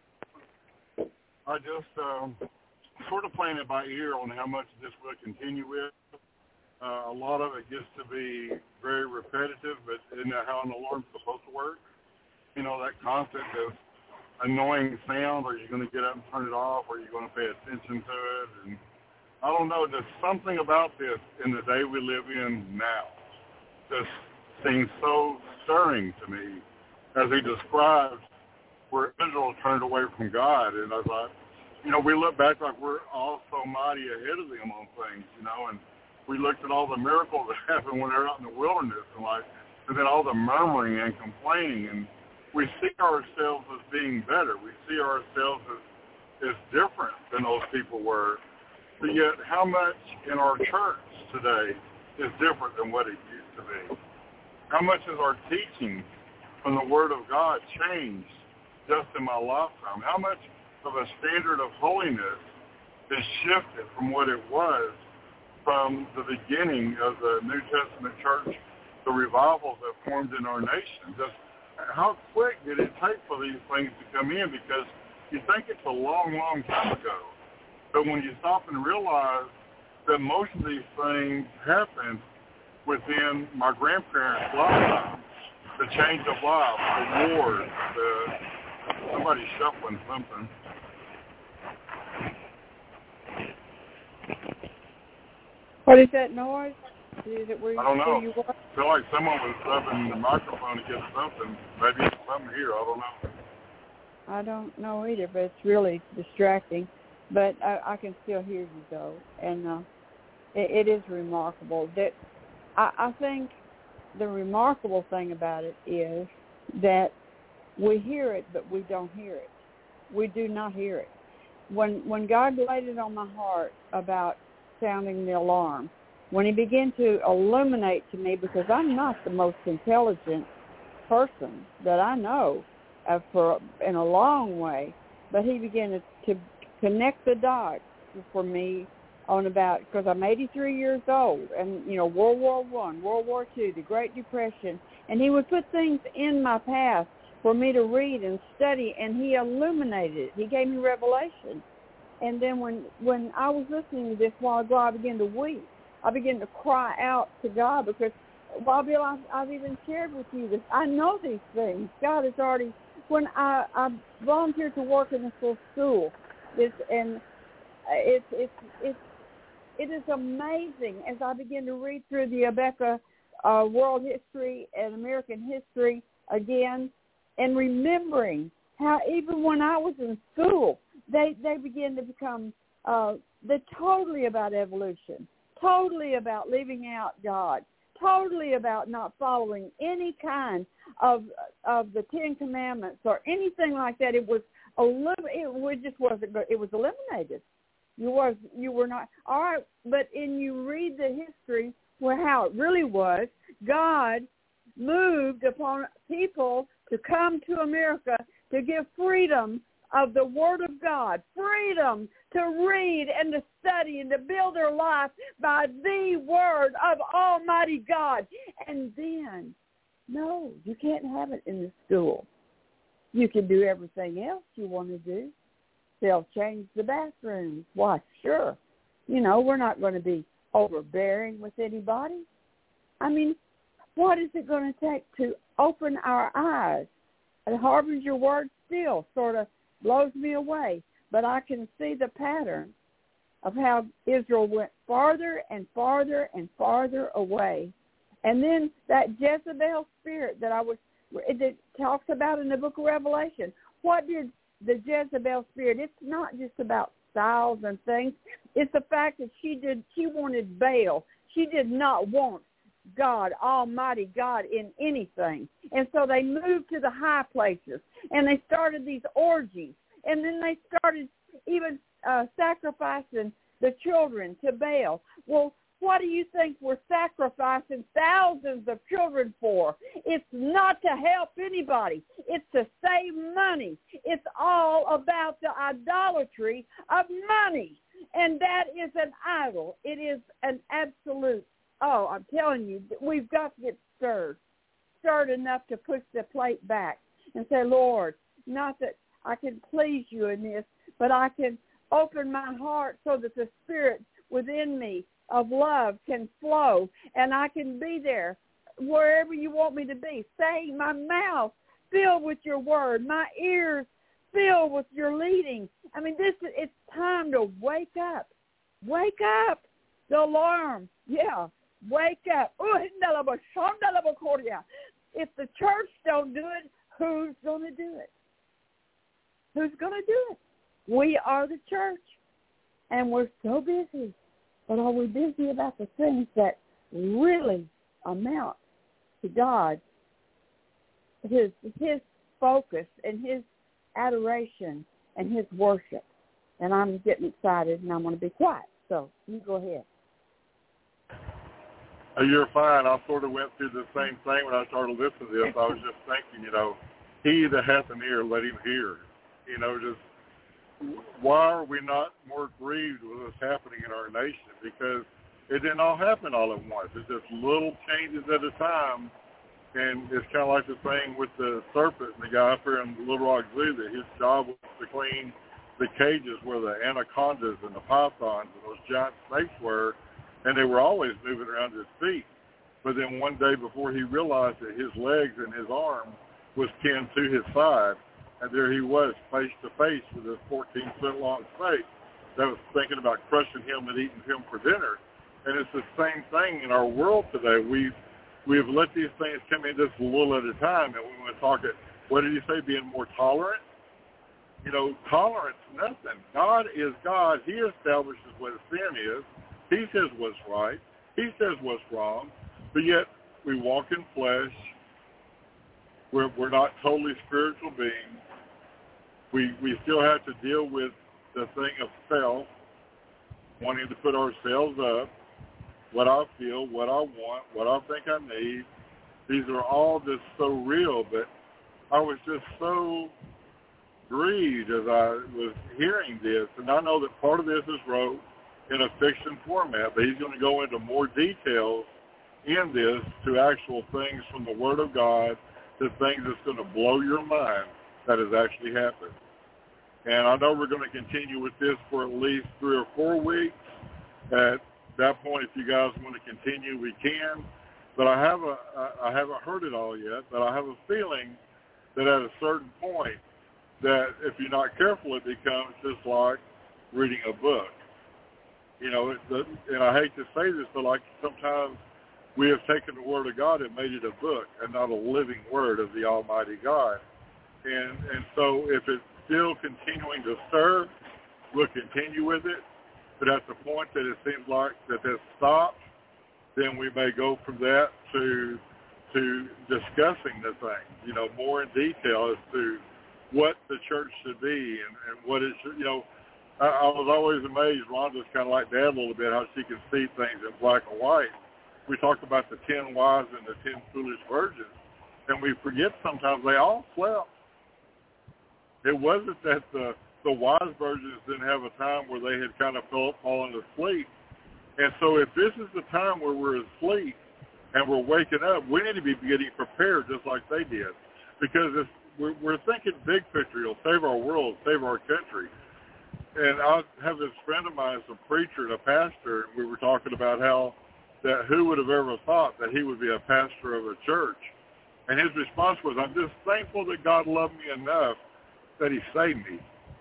I just um, sort of playing it by ear on how much this will continue with. Uh, a lot of it gets to be very repetitive, but isn't that how an alarm's supposed to work? You know, that constant of annoying sound, are you going to get up and turn it off, or are you going to pay attention to it? And I don't know, there's something about this in the day we live in now just seems so stirring to me, as he describes where Israel turned away from God. And I thought, you know, we look back like we're all so mighty ahead of them on things, you know, and we looked at all the miracles that happened when they're out in the wilderness, and like, and then all the murmuring and complaining, and we see ourselves as being better. We see ourselves as, is different than those people were. But yet, how much in our church today is different than what it used to be? How much has our teaching from the Word of God changed just in my lifetime? How much of a standard of holiness is shifted from what it was from the beginning of the New Testament church, the revivals that formed in our nation? Just how quick did it take for these things to come in? Because you think it's a long, long time ago. But when you stop and realize that most of these things happened within my grandparents' lifetime, the change of life, the wars, the somebody shuffling something. What is that noise? Is it where you, I don't know. Where you I feel like someone was rubbing the microphone to get something. Maybe it's something here. I don't know. I don't know either, but it's really distracting. But I, I can still hear you, though. And uh, it, it is remarkable. That I, I think the remarkable thing about it is that we hear it, but we don't hear it. We do not hear it. When when God laid it on my heart about sounding the alarm, when he began to illuminate to me, because I'm not the most intelligent person that I know uh, for in a long way, but he began to, to connect the dots for me on about, because I'm eighty-three years old, and, you know, World War One, World War Two, the Great Depression, and he would put things in my path for me to read and study, and he illuminated it. He gave me revelation. And then when, when I was listening to this while ago, I began to weep. I began to cry out to God because, well, Bill, I've, I've even shared with you this. I know these things. God has already, when I, I volunteered to work in this little school, it's, and it's, it's, it's, it is amazing as I begin to read through the Abeka uh, world history and American history again, and remembering how even when I was in school, they, they began to become, uh, they're totally about evolution, totally about leaving out God, totally about not following any kind of of the Ten Commandments or anything like that. It was elim- it just wasn't good. It was eliminated. You was you were not all right. But in you read the history where how it really was, God moved upon people to come to America to give freedom of the Word of God, freedom to read and to study and to build their life by the Word of Almighty God. And then, no, you can't have it in the school. You can do everything else you want to do. They'll change the bathrooms. Why, sure. You know, we're not going to be overbearing with anybody. I mean, what is it going to take to open our eyes? And Harbinger Word still sort of blows me away, but I can see the pattern of how Israel went farther and farther and farther away. And then that Jezebel spirit that I was, it talks about in the book of Revelation. What did the Jezebel spirit, it's not just about styles and things. It's the fact that she did, she wanted Baal. She did not want God, Almighty God, in anything. And so they moved to the high places, and they started these orgies. And then they started even uh, sacrificing the children to Baal. Well, what do you think we're sacrificing thousands of children for? It's not to help anybody. It's to save money. It's all about the idolatry of money. And that is an idol. It is an absolute, oh, I'm telling you, we've got to get stirred, stirred enough to push the plate back and say, Lord, not that I can please you in this, but I can open my heart so that the Spirit within me of love can flow, and I can be there wherever you want me to be, saying my mouth filled with your word, my ears filled with your leading. I mean, this it's time to wake up. Wake up. The alarm. Yeah. Wake up. If the church don't do it, who's going to do it? Who's going to do it? We are the church, and we're so busy. But are we busy about the things that really amount to God, his his focus and his adoration and his worship? and I'm getting excited, and I'm going to be quiet. So you go ahead. Oh, you're fine. I sort of went through the same thing when I started listening to this. I was just thinking, you know, he that hath an ear, let him hear. You know, just why are we not more grieved with what's happening in our nation? Because it didn't all happen all at once. It's just little changes at a time. And it's kind of like the thing with the serpent and the guy up here in Little Rock Zoo, that his job was to clean the cages where the anacondas and the pythons and those giant snakes were, and they were always moving around his feet. But then one day before he realized that his legs and his arm was pinned to his side, and there he was face to face with this fourteen-foot long snake that was thinking about crushing him and eating him for dinner. And it's the same thing in our world today. We've We've let these things come in just a little at a time, and we want to talk it. What did he say? Being more tolerant? You know, tolerance, nothing. God is God. He establishes what sin is. He says what's right. He says what's wrong. But yet we walk in flesh. We're we're not totally spiritual beings. We we still have to deal with the thing of self, wanting to put ourselves up. What I feel, what I want, what I think I need. These are all just so real, but I was just so grieved as I was hearing this. And I know that part of this is wrote in a fiction format, but he's going to go into more details in this to actual things from the Word of God, to things that's going to blow your mind that has actually happened. And I know we're going to continue with this for at least three or four weeks. At that point, if you guys want to continue, we can. But I have a, I haven't heard it all yet, but I have a feeling that at a certain point, that if you're not careful, it becomes just like reading a book. You know, it, the, and I hate to say this, but like sometimes we have taken the Word of God and made it a book and not a living Word of the Almighty God. And and so if it's still continuing to serve, we'll continue with it. But at the point that it seems like that has stopped, then we may go from that to to discussing the thing, you know, more in detail as to what the church should be and, and what it should, you know. I, I was always amazed. Rhonda's kind of like Dad a little bit, how she can see things in black and white. We talked about the ten wise and the ten foolish virgins, and we forget sometimes they all slept. It wasn't that the the wise virgins didn't have a time where they had kind of fell, fallen asleep. And so if this is the time where we're asleep and we're waking up, we need to be getting prepared just like they did. Because if we're, we're thinking big picture, it'll save our world, save our country. And I have this friend of mine, a preacher and a pastor, and we were talking about how that who would have ever thought that he would be a pastor of a church. And his response was, I'm just thankful that God loved me enough that he saved me,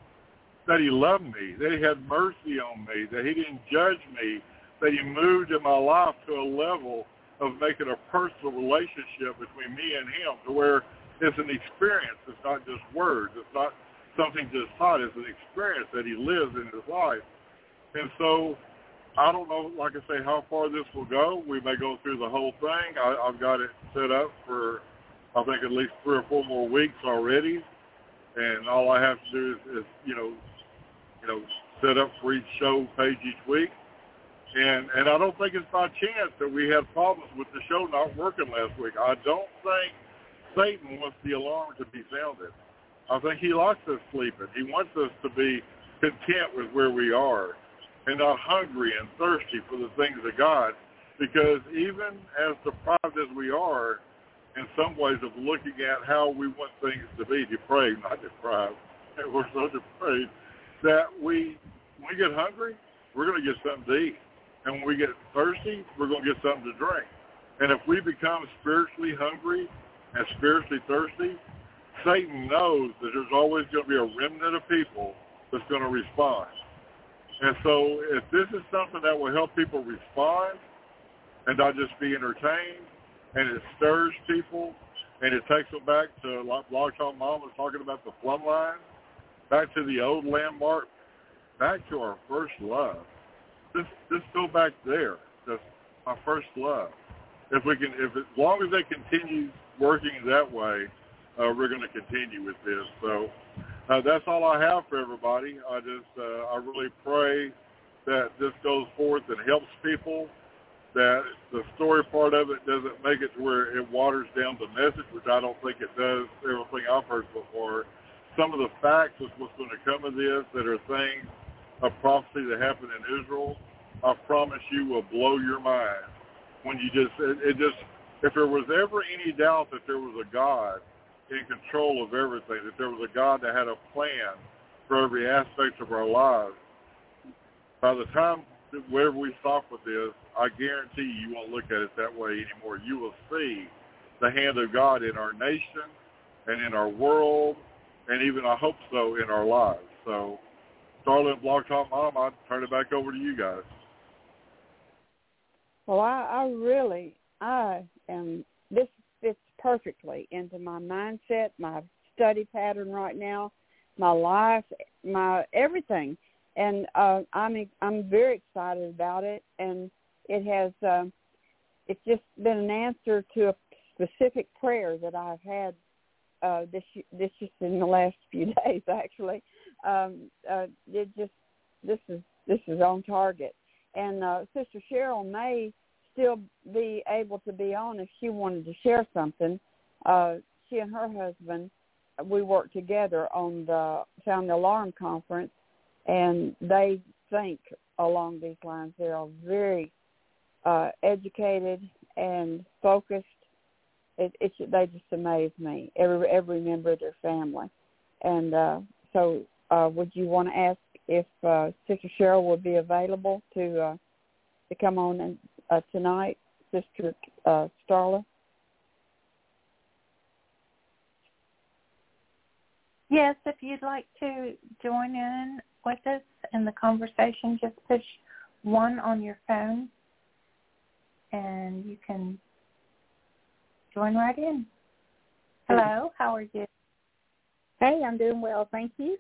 that he loved me, that he had mercy on me, that he didn't judge me, that he moved in my life to a level of making a personal relationship between me and him to where it's an experience. It's not just words. It's not something just taught. It's an experience that he lives in his life. And so I don't know, like I say, how far this will go. We may go through the whole thing. I, I've got it set up for, I think, at least three or four more weeks already. And all I have to do is, is you know, you know, set up for each show page each week. And and I don't think it's by chance that we had problems with the show not working last week. I don't think Satan wants the alarm to be sounded. I think he likes us sleeping. He wants us to be content with where we are and not hungry and thirsty for the things of God. Because even as deprived as we are, in some ways of looking at how we want things to be, depraved, not deprived, and we're so depraved, that we, when we get hungry, we're going to get something to eat. And when we get thirsty, we're going to get something to drink. And if we become spiritually hungry and spiritually thirsty, Satan knows that there's always going to be a remnant of people that's going to respond. And so if this is something that will help people respond and not just be entertained, and it stirs people, and it takes them back to, like Blog Talk Mom was talking about, the plumb line, back to the old landmark, back to our first love. Just, just go back there. That's my first love. If we can, if as long as they continue working that way, uh, we're going to continue with this. So uh, that's all I have for everybody. I just, uh, I really pray that this goes forth and helps people, that the story part of it doesn't make it to where it waters down the message, which I don't think it does, everything I've heard so far. Some of the facts of what's going to come of this that are things of prophecy that happened in Israel, I promise you will blow your mind. When you just, it, it just, if there was ever any doubt that there was a God in control of everything, that there was a God that had a plan for every aspect of our lives, by the time wherever we stop with this, I guarantee you, you won't look at it that way anymore. You will see the hand of God in our nation and in our world, and even, I hope so, in our lives. So, Starla and Blog Talk Mom, I'll turn it back over to you guys. Well, I, I really, I am, this fits perfectly into my mindset, my study pattern right now, my life, my everything. And uh, I'm I'm very excited about it, and it has uh, it's just been an answer to a specific prayer that I've had uh, this this just in the last few days. Actually, um, uh, it just this is this is on target, and uh, Sister Cheryl may still be able to be on if she wanted to share something. Uh, she and her husband, we worked together on the Sound the Alarm conference. And they think along these lines. They are very uh, educated and focused. It, it, they just amaze me, every every member of their family. And uh, so uh, would you want to ask if uh, Sister Cheryl would be available to uh, to come on and, uh, tonight, Sister uh, Starla? Yes, if you'd like to join in with us in the conversation, just push one on your phone and you can join right in. Hello, how are you? Hey, I'm doing well, thank you.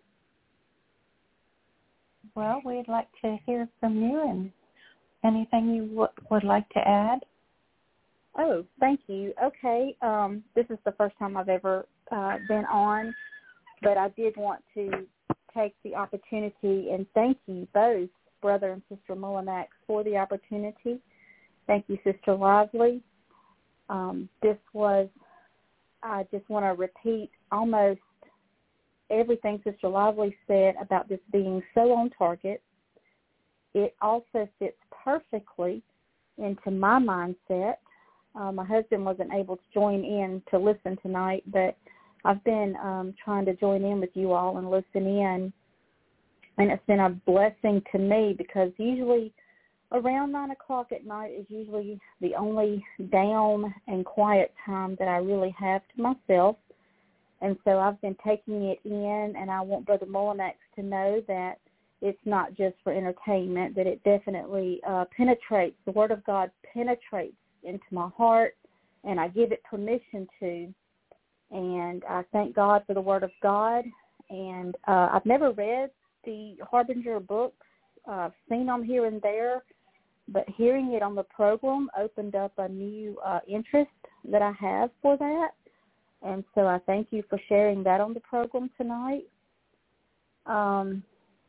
Well, we'd like to hear from you, and anything you w- would like to add. Oh, thank you. Okay, um, this is the first time I've ever uh, been on, but I did want to take the opportunity and thank you both, Brother and Sister Mullinax, for the opportunity. Thank you, Sister Lively. Um, this was, I just want to repeat almost everything Sister Lively said about this being so on target. It also fits perfectly into my mindset. Uh, my husband wasn't able to join in to listen tonight, but I've been um, trying to join in with you all and listen in, and it's been a blessing to me because usually around nine o'clock at night is usually the only down and quiet time that I really have to myself, and so I've been taking it in, and I want Brother Mullinax to know that it's not just for entertainment, that it definitely uh, penetrates, the Word of God penetrates into my heart, and I give it permission to. And I thank God for the Word of God. And uh, I've never read the Harbinger books. Uh, I've seen them here and there. But hearing it on the program opened up a new uh, interest that I have for that. And so I thank you for sharing that on the program tonight. Um,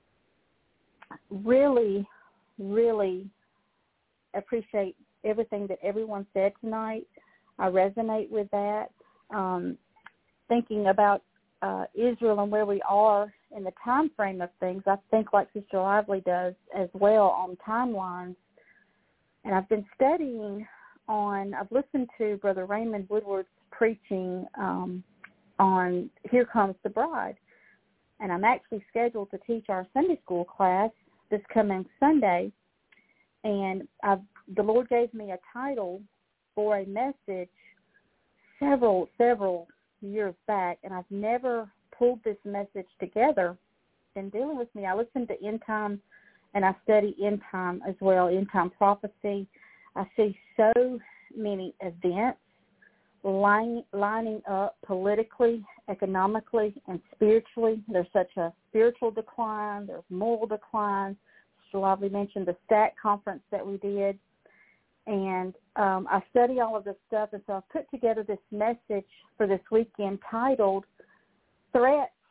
really, really appreciate everything that everyone said tonight. I resonate with that. Um, thinking about uh, Israel and where we are in the time frame of things, I think like Sister Lively does as well on timelines. And I've been studying on, I've listened to Brother Raymond Woodward's preaching um, on Here Comes the Bride. And I'm actually scheduled to teach our Sunday school class this coming Sunday. And I've, the Lord gave me a title for a message several, several years back, and I've never pulled this message together. Been dealing with me. I listen to End Time, and I study End Time as well, End Time prophecy. I see so many events line, lining up politically, economically, and spiritually. There's such a spiritual decline. There's moral decline. Sister Lively mentioned the STAC conference that we did. And um, I study all of this stuff, and so I've put together this message for this weekend titled Threats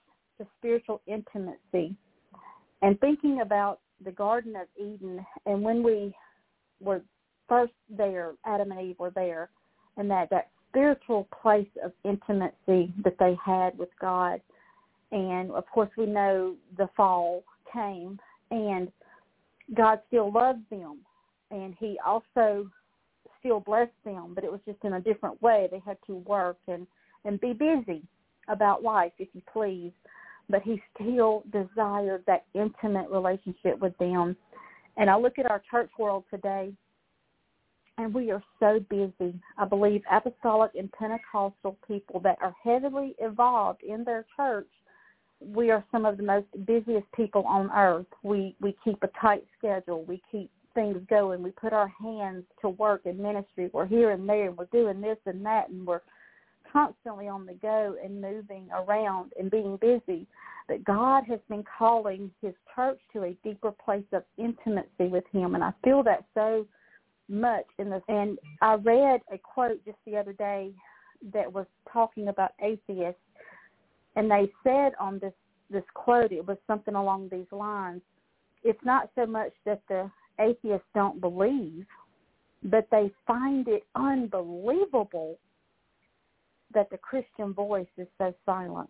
to spiritual intimacy. And thinking about the Garden of Eden, and when we were first there, Adam and Eve were there, and that, that spiritual place of intimacy that they had with God. And, of course, we know the fall came, and God still loves them, and he also still blessed them, but it was just in a different way. They had to work and, and be busy about life, if you please, but he still desired that intimate relationship with them. And I look at our church world today, and we are so busy. I believe apostolic and Pentecostal people that are heavily involved in their church, we are some of the most busiest people on earth. We we keep a tight schedule. We keep things going. We put our hands to work in ministry. We're here and there, and we're doing this and that, and we're constantly on the go and moving around and being busy. But God has been calling his church to a deeper place of intimacy with him, and I feel that so much in this. And I read a quote just the other day that was talking about atheists, and they said on this, this quote, it was something along these lines, it's not so much that the atheists don't believe, but they find it unbelievable that the Christian voice is so silent.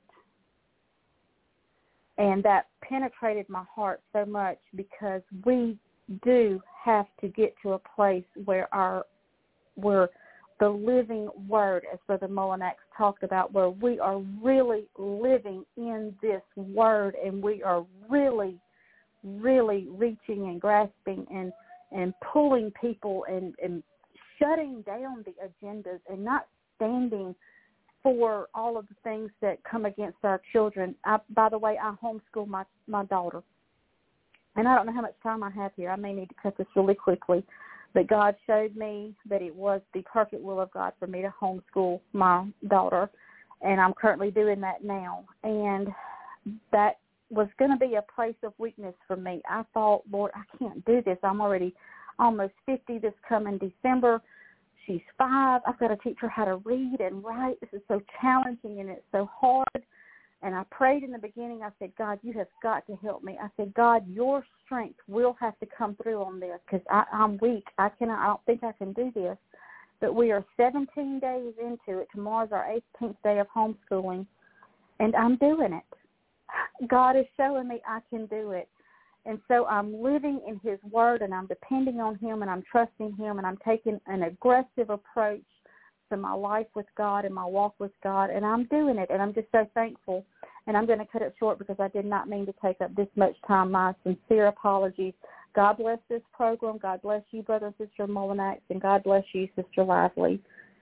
And that penetrated my heart so much, because we do have to get to a place where our where the living word, as Brother Molinex talked about, where we are really living in this word, and we are really, really reaching and grasping and, and pulling people and, and shutting down the agendas and not standing for all of the things that come against our children. I, by the way, I homeschool my, my daughter. And I don't know how much time I have here. I may need to cut this really quickly. But God showed me that it was the perfect will of God for me to homeschool my daughter. And I'm currently doing that now. And that was going to be a place of weakness for me. I thought, Lord, I can't do this. I'm already almost fifty this coming December. She's five. I've got to teach her how to read and write. This is so challenging and it's so hard. And I prayed in the beginning. I said, God, you have got to help me. I said, God, your strength will have to come through on this, because I'm weak. I cannot. I don't think I can do this. But we are seventeen days into it. Tomorrow's our eighteenth day of homeschooling, and I'm doing it. God is showing me I can do it. And so I'm living in his word, and I'm depending on him, and I'm trusting him, and I'm taking an aggressive approach to my life with God and my walk with God, and I'm doing it, and I'm just so thankful. And I'm going to cut it short because I did not mean to take up this much time. My sincere apologies. God bless this program. God bless you, Brother and Sister Molinex, and God bless you, Sister Lively.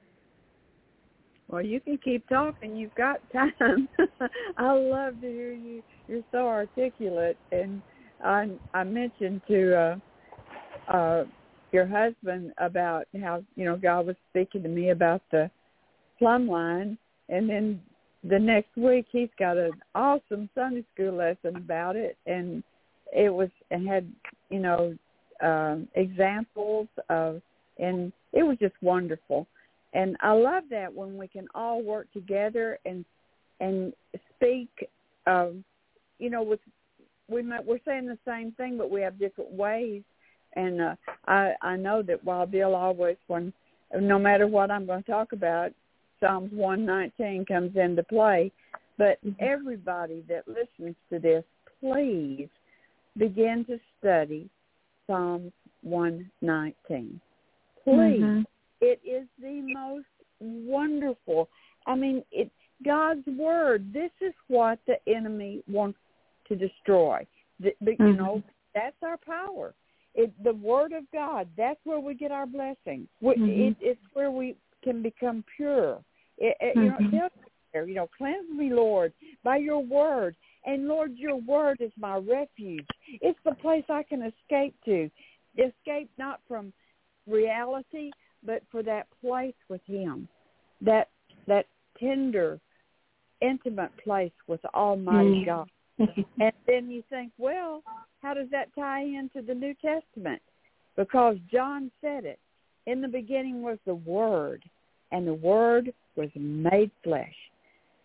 Well, you can keep talking. You've got time. I love to hear you. You're so articulate. And I, I mentioned to uh, uh, your husband about how, you know, God was speaking to me about the plumb line, and then the next week he's got an awesome Sunday school lesson about it, and it was and had, you know, um, examples of, and it was just wonderful. And I love that when we can all work together and and speak, um, you know, with we might, we're saying the same thing, but we have different ways. And uh, I I know that Wild Bill always, when no matter what I'm going to talk about, Psalms one nineteen comes into play. But everybody that listens to this, please begin to study Psalms one nineteen. Please. Mm-hmm. It is the most wonderful. I mean, it's God's word. This is what the enemy wants to destroy. The, the, mm-hmm. You know, that's our power. It, the word of God, that's where we get our blessings. Mm-hmm. It, it's where we can become pure. It, it, mm-hmm. You know, there, you know, cleanse me, Lord, by your word. And, Lord, your word is my refuge. It's the place I can escape to. Escape not from reality, but for that place with him, that that tender, intimate place with Almighty mm. God. And then you think, well, how does that tie into the New Testament? Because John said it. In the beginning was the Word, and the Word was made flesh.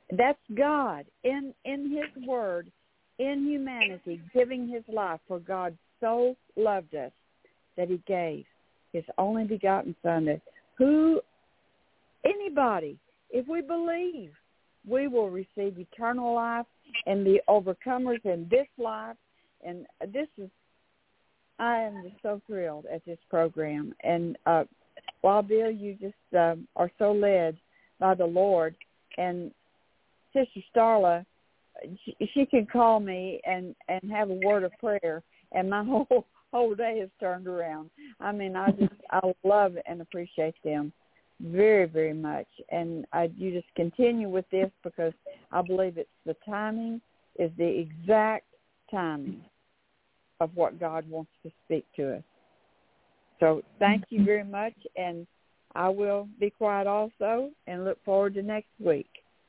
That's God in, in his word, in humanity, giving his life, for God so loved us that he gave his only begotten Son, that who, anybody, if we believe, we will receive eternal life and be overcomers in this life. And this is, I am just so thrilled at this program. And uh, Wild Bill, you just um, are so led by the Lord. And Sister Starla, she, she can call me and, and have a word of prayer, and my whole whole day is turned around. I mean, I just I love and appreciate them very, very much. And I, you just continue with this, because I believe it's the timing is the exact timing of what God wants to speak to us. So thank you very much, and I will be quiet also and look forward to next week.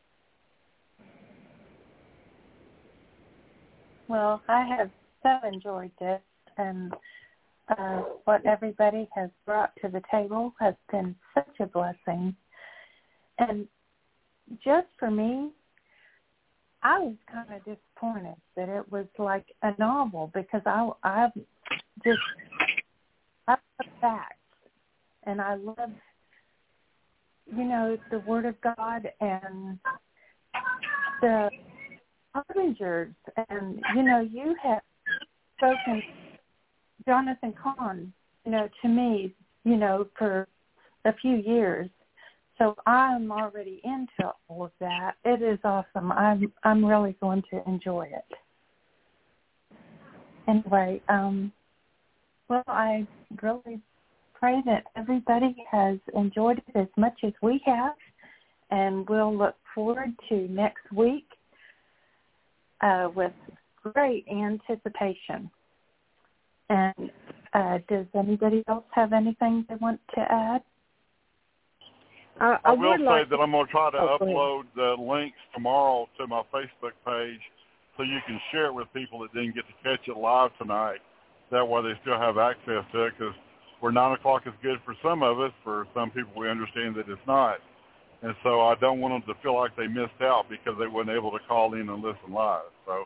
Well, I have so enjoyed this, and uh, what everybody has brought to the table has been such a blessing. And just for me, I was kind of disappointed that it was like a novel, because I, I just, I love facts, and I love, you know, the Word of God and the Harbingers, and, you know, you have spoken, Jonathan Cahn, you know, to me, you know, for a few years. So I'm already into all of that. It is awesome. I'm I'm really going to enjoy it. Anyway, um, well, I really pray that everybody has enjoyed it as much as we have, and we'll look forward to next week uh, with great anticipation. And uh, does anybody else have anything they want to add? I, I, I will would say like that I'm going to try to oh, upload the links tomorrow to my Facebook page, so you can share it with people that didn't get to catch it live tonight. That way they still have access to it, because where nine o'clock is good for some of us, for some people we understand that it's not. And so I don't want them to feel like they missed out because they weren't able to call in and listen live. So.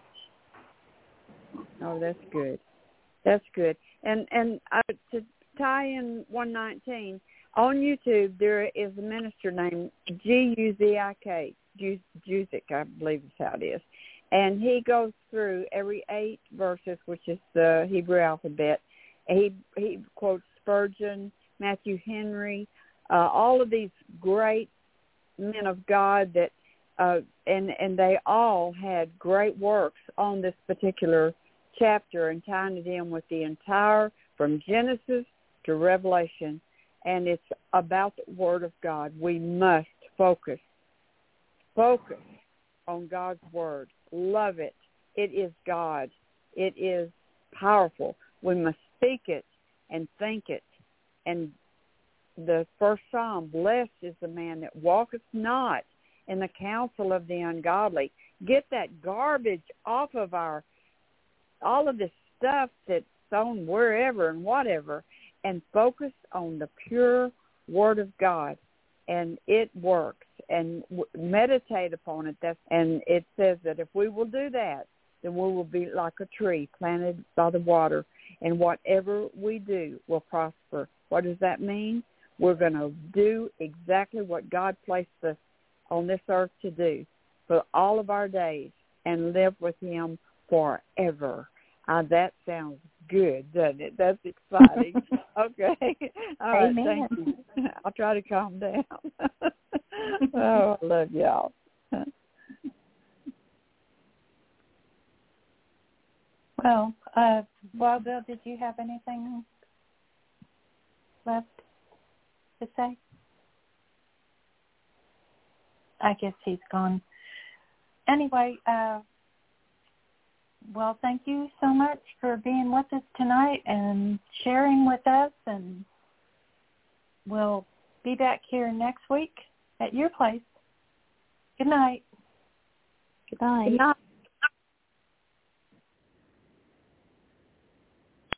Oh, that's good. That's good. And and uh, to tie in one nineteen, on YouTube there is a minister named G U Z I K, Juzik, I believe is how it is. And he goes through every eight verses, which is the Hebrew alphabet. He he quotes Spurgeon, Matthew Henry, uh, all of these great men of God that, uh, and and they all had great works on this particular chapter, and tying it in with the entire, from Genesis to Revelation, and it's about the Word of God. We must focus, focus on God's Word. Love it. It is God. It is powerful. We must speak it and think it. And the first Psalm, blessed is the man that walketh not in the counsel of the ungodly. Get that garbage off of our, all of this stuff that's sown wherever and whatever, and focus on the pure Word of God. And it works. And w- meditate upon it. That's, and it says that if we will do that, then we will be like a tree planted by the water, and whatever we do will prosper. What does that mean? We're going to do exactly what God placed us on this earth to do for all of our days, and live with Him forever. Uh, that sounds good, doesn't it? That's exciting. Okay. All right. Amen. Thank you. I'll try to calm down. Oh, I love y'all. Well, uh, well, Bill, did you have anything left to say? I guess he's gone. Anyway, uh, well, thank you so much for being with us tonight and sharing with us, and we'll be back here next week at your place. Good night. Good night. Good night.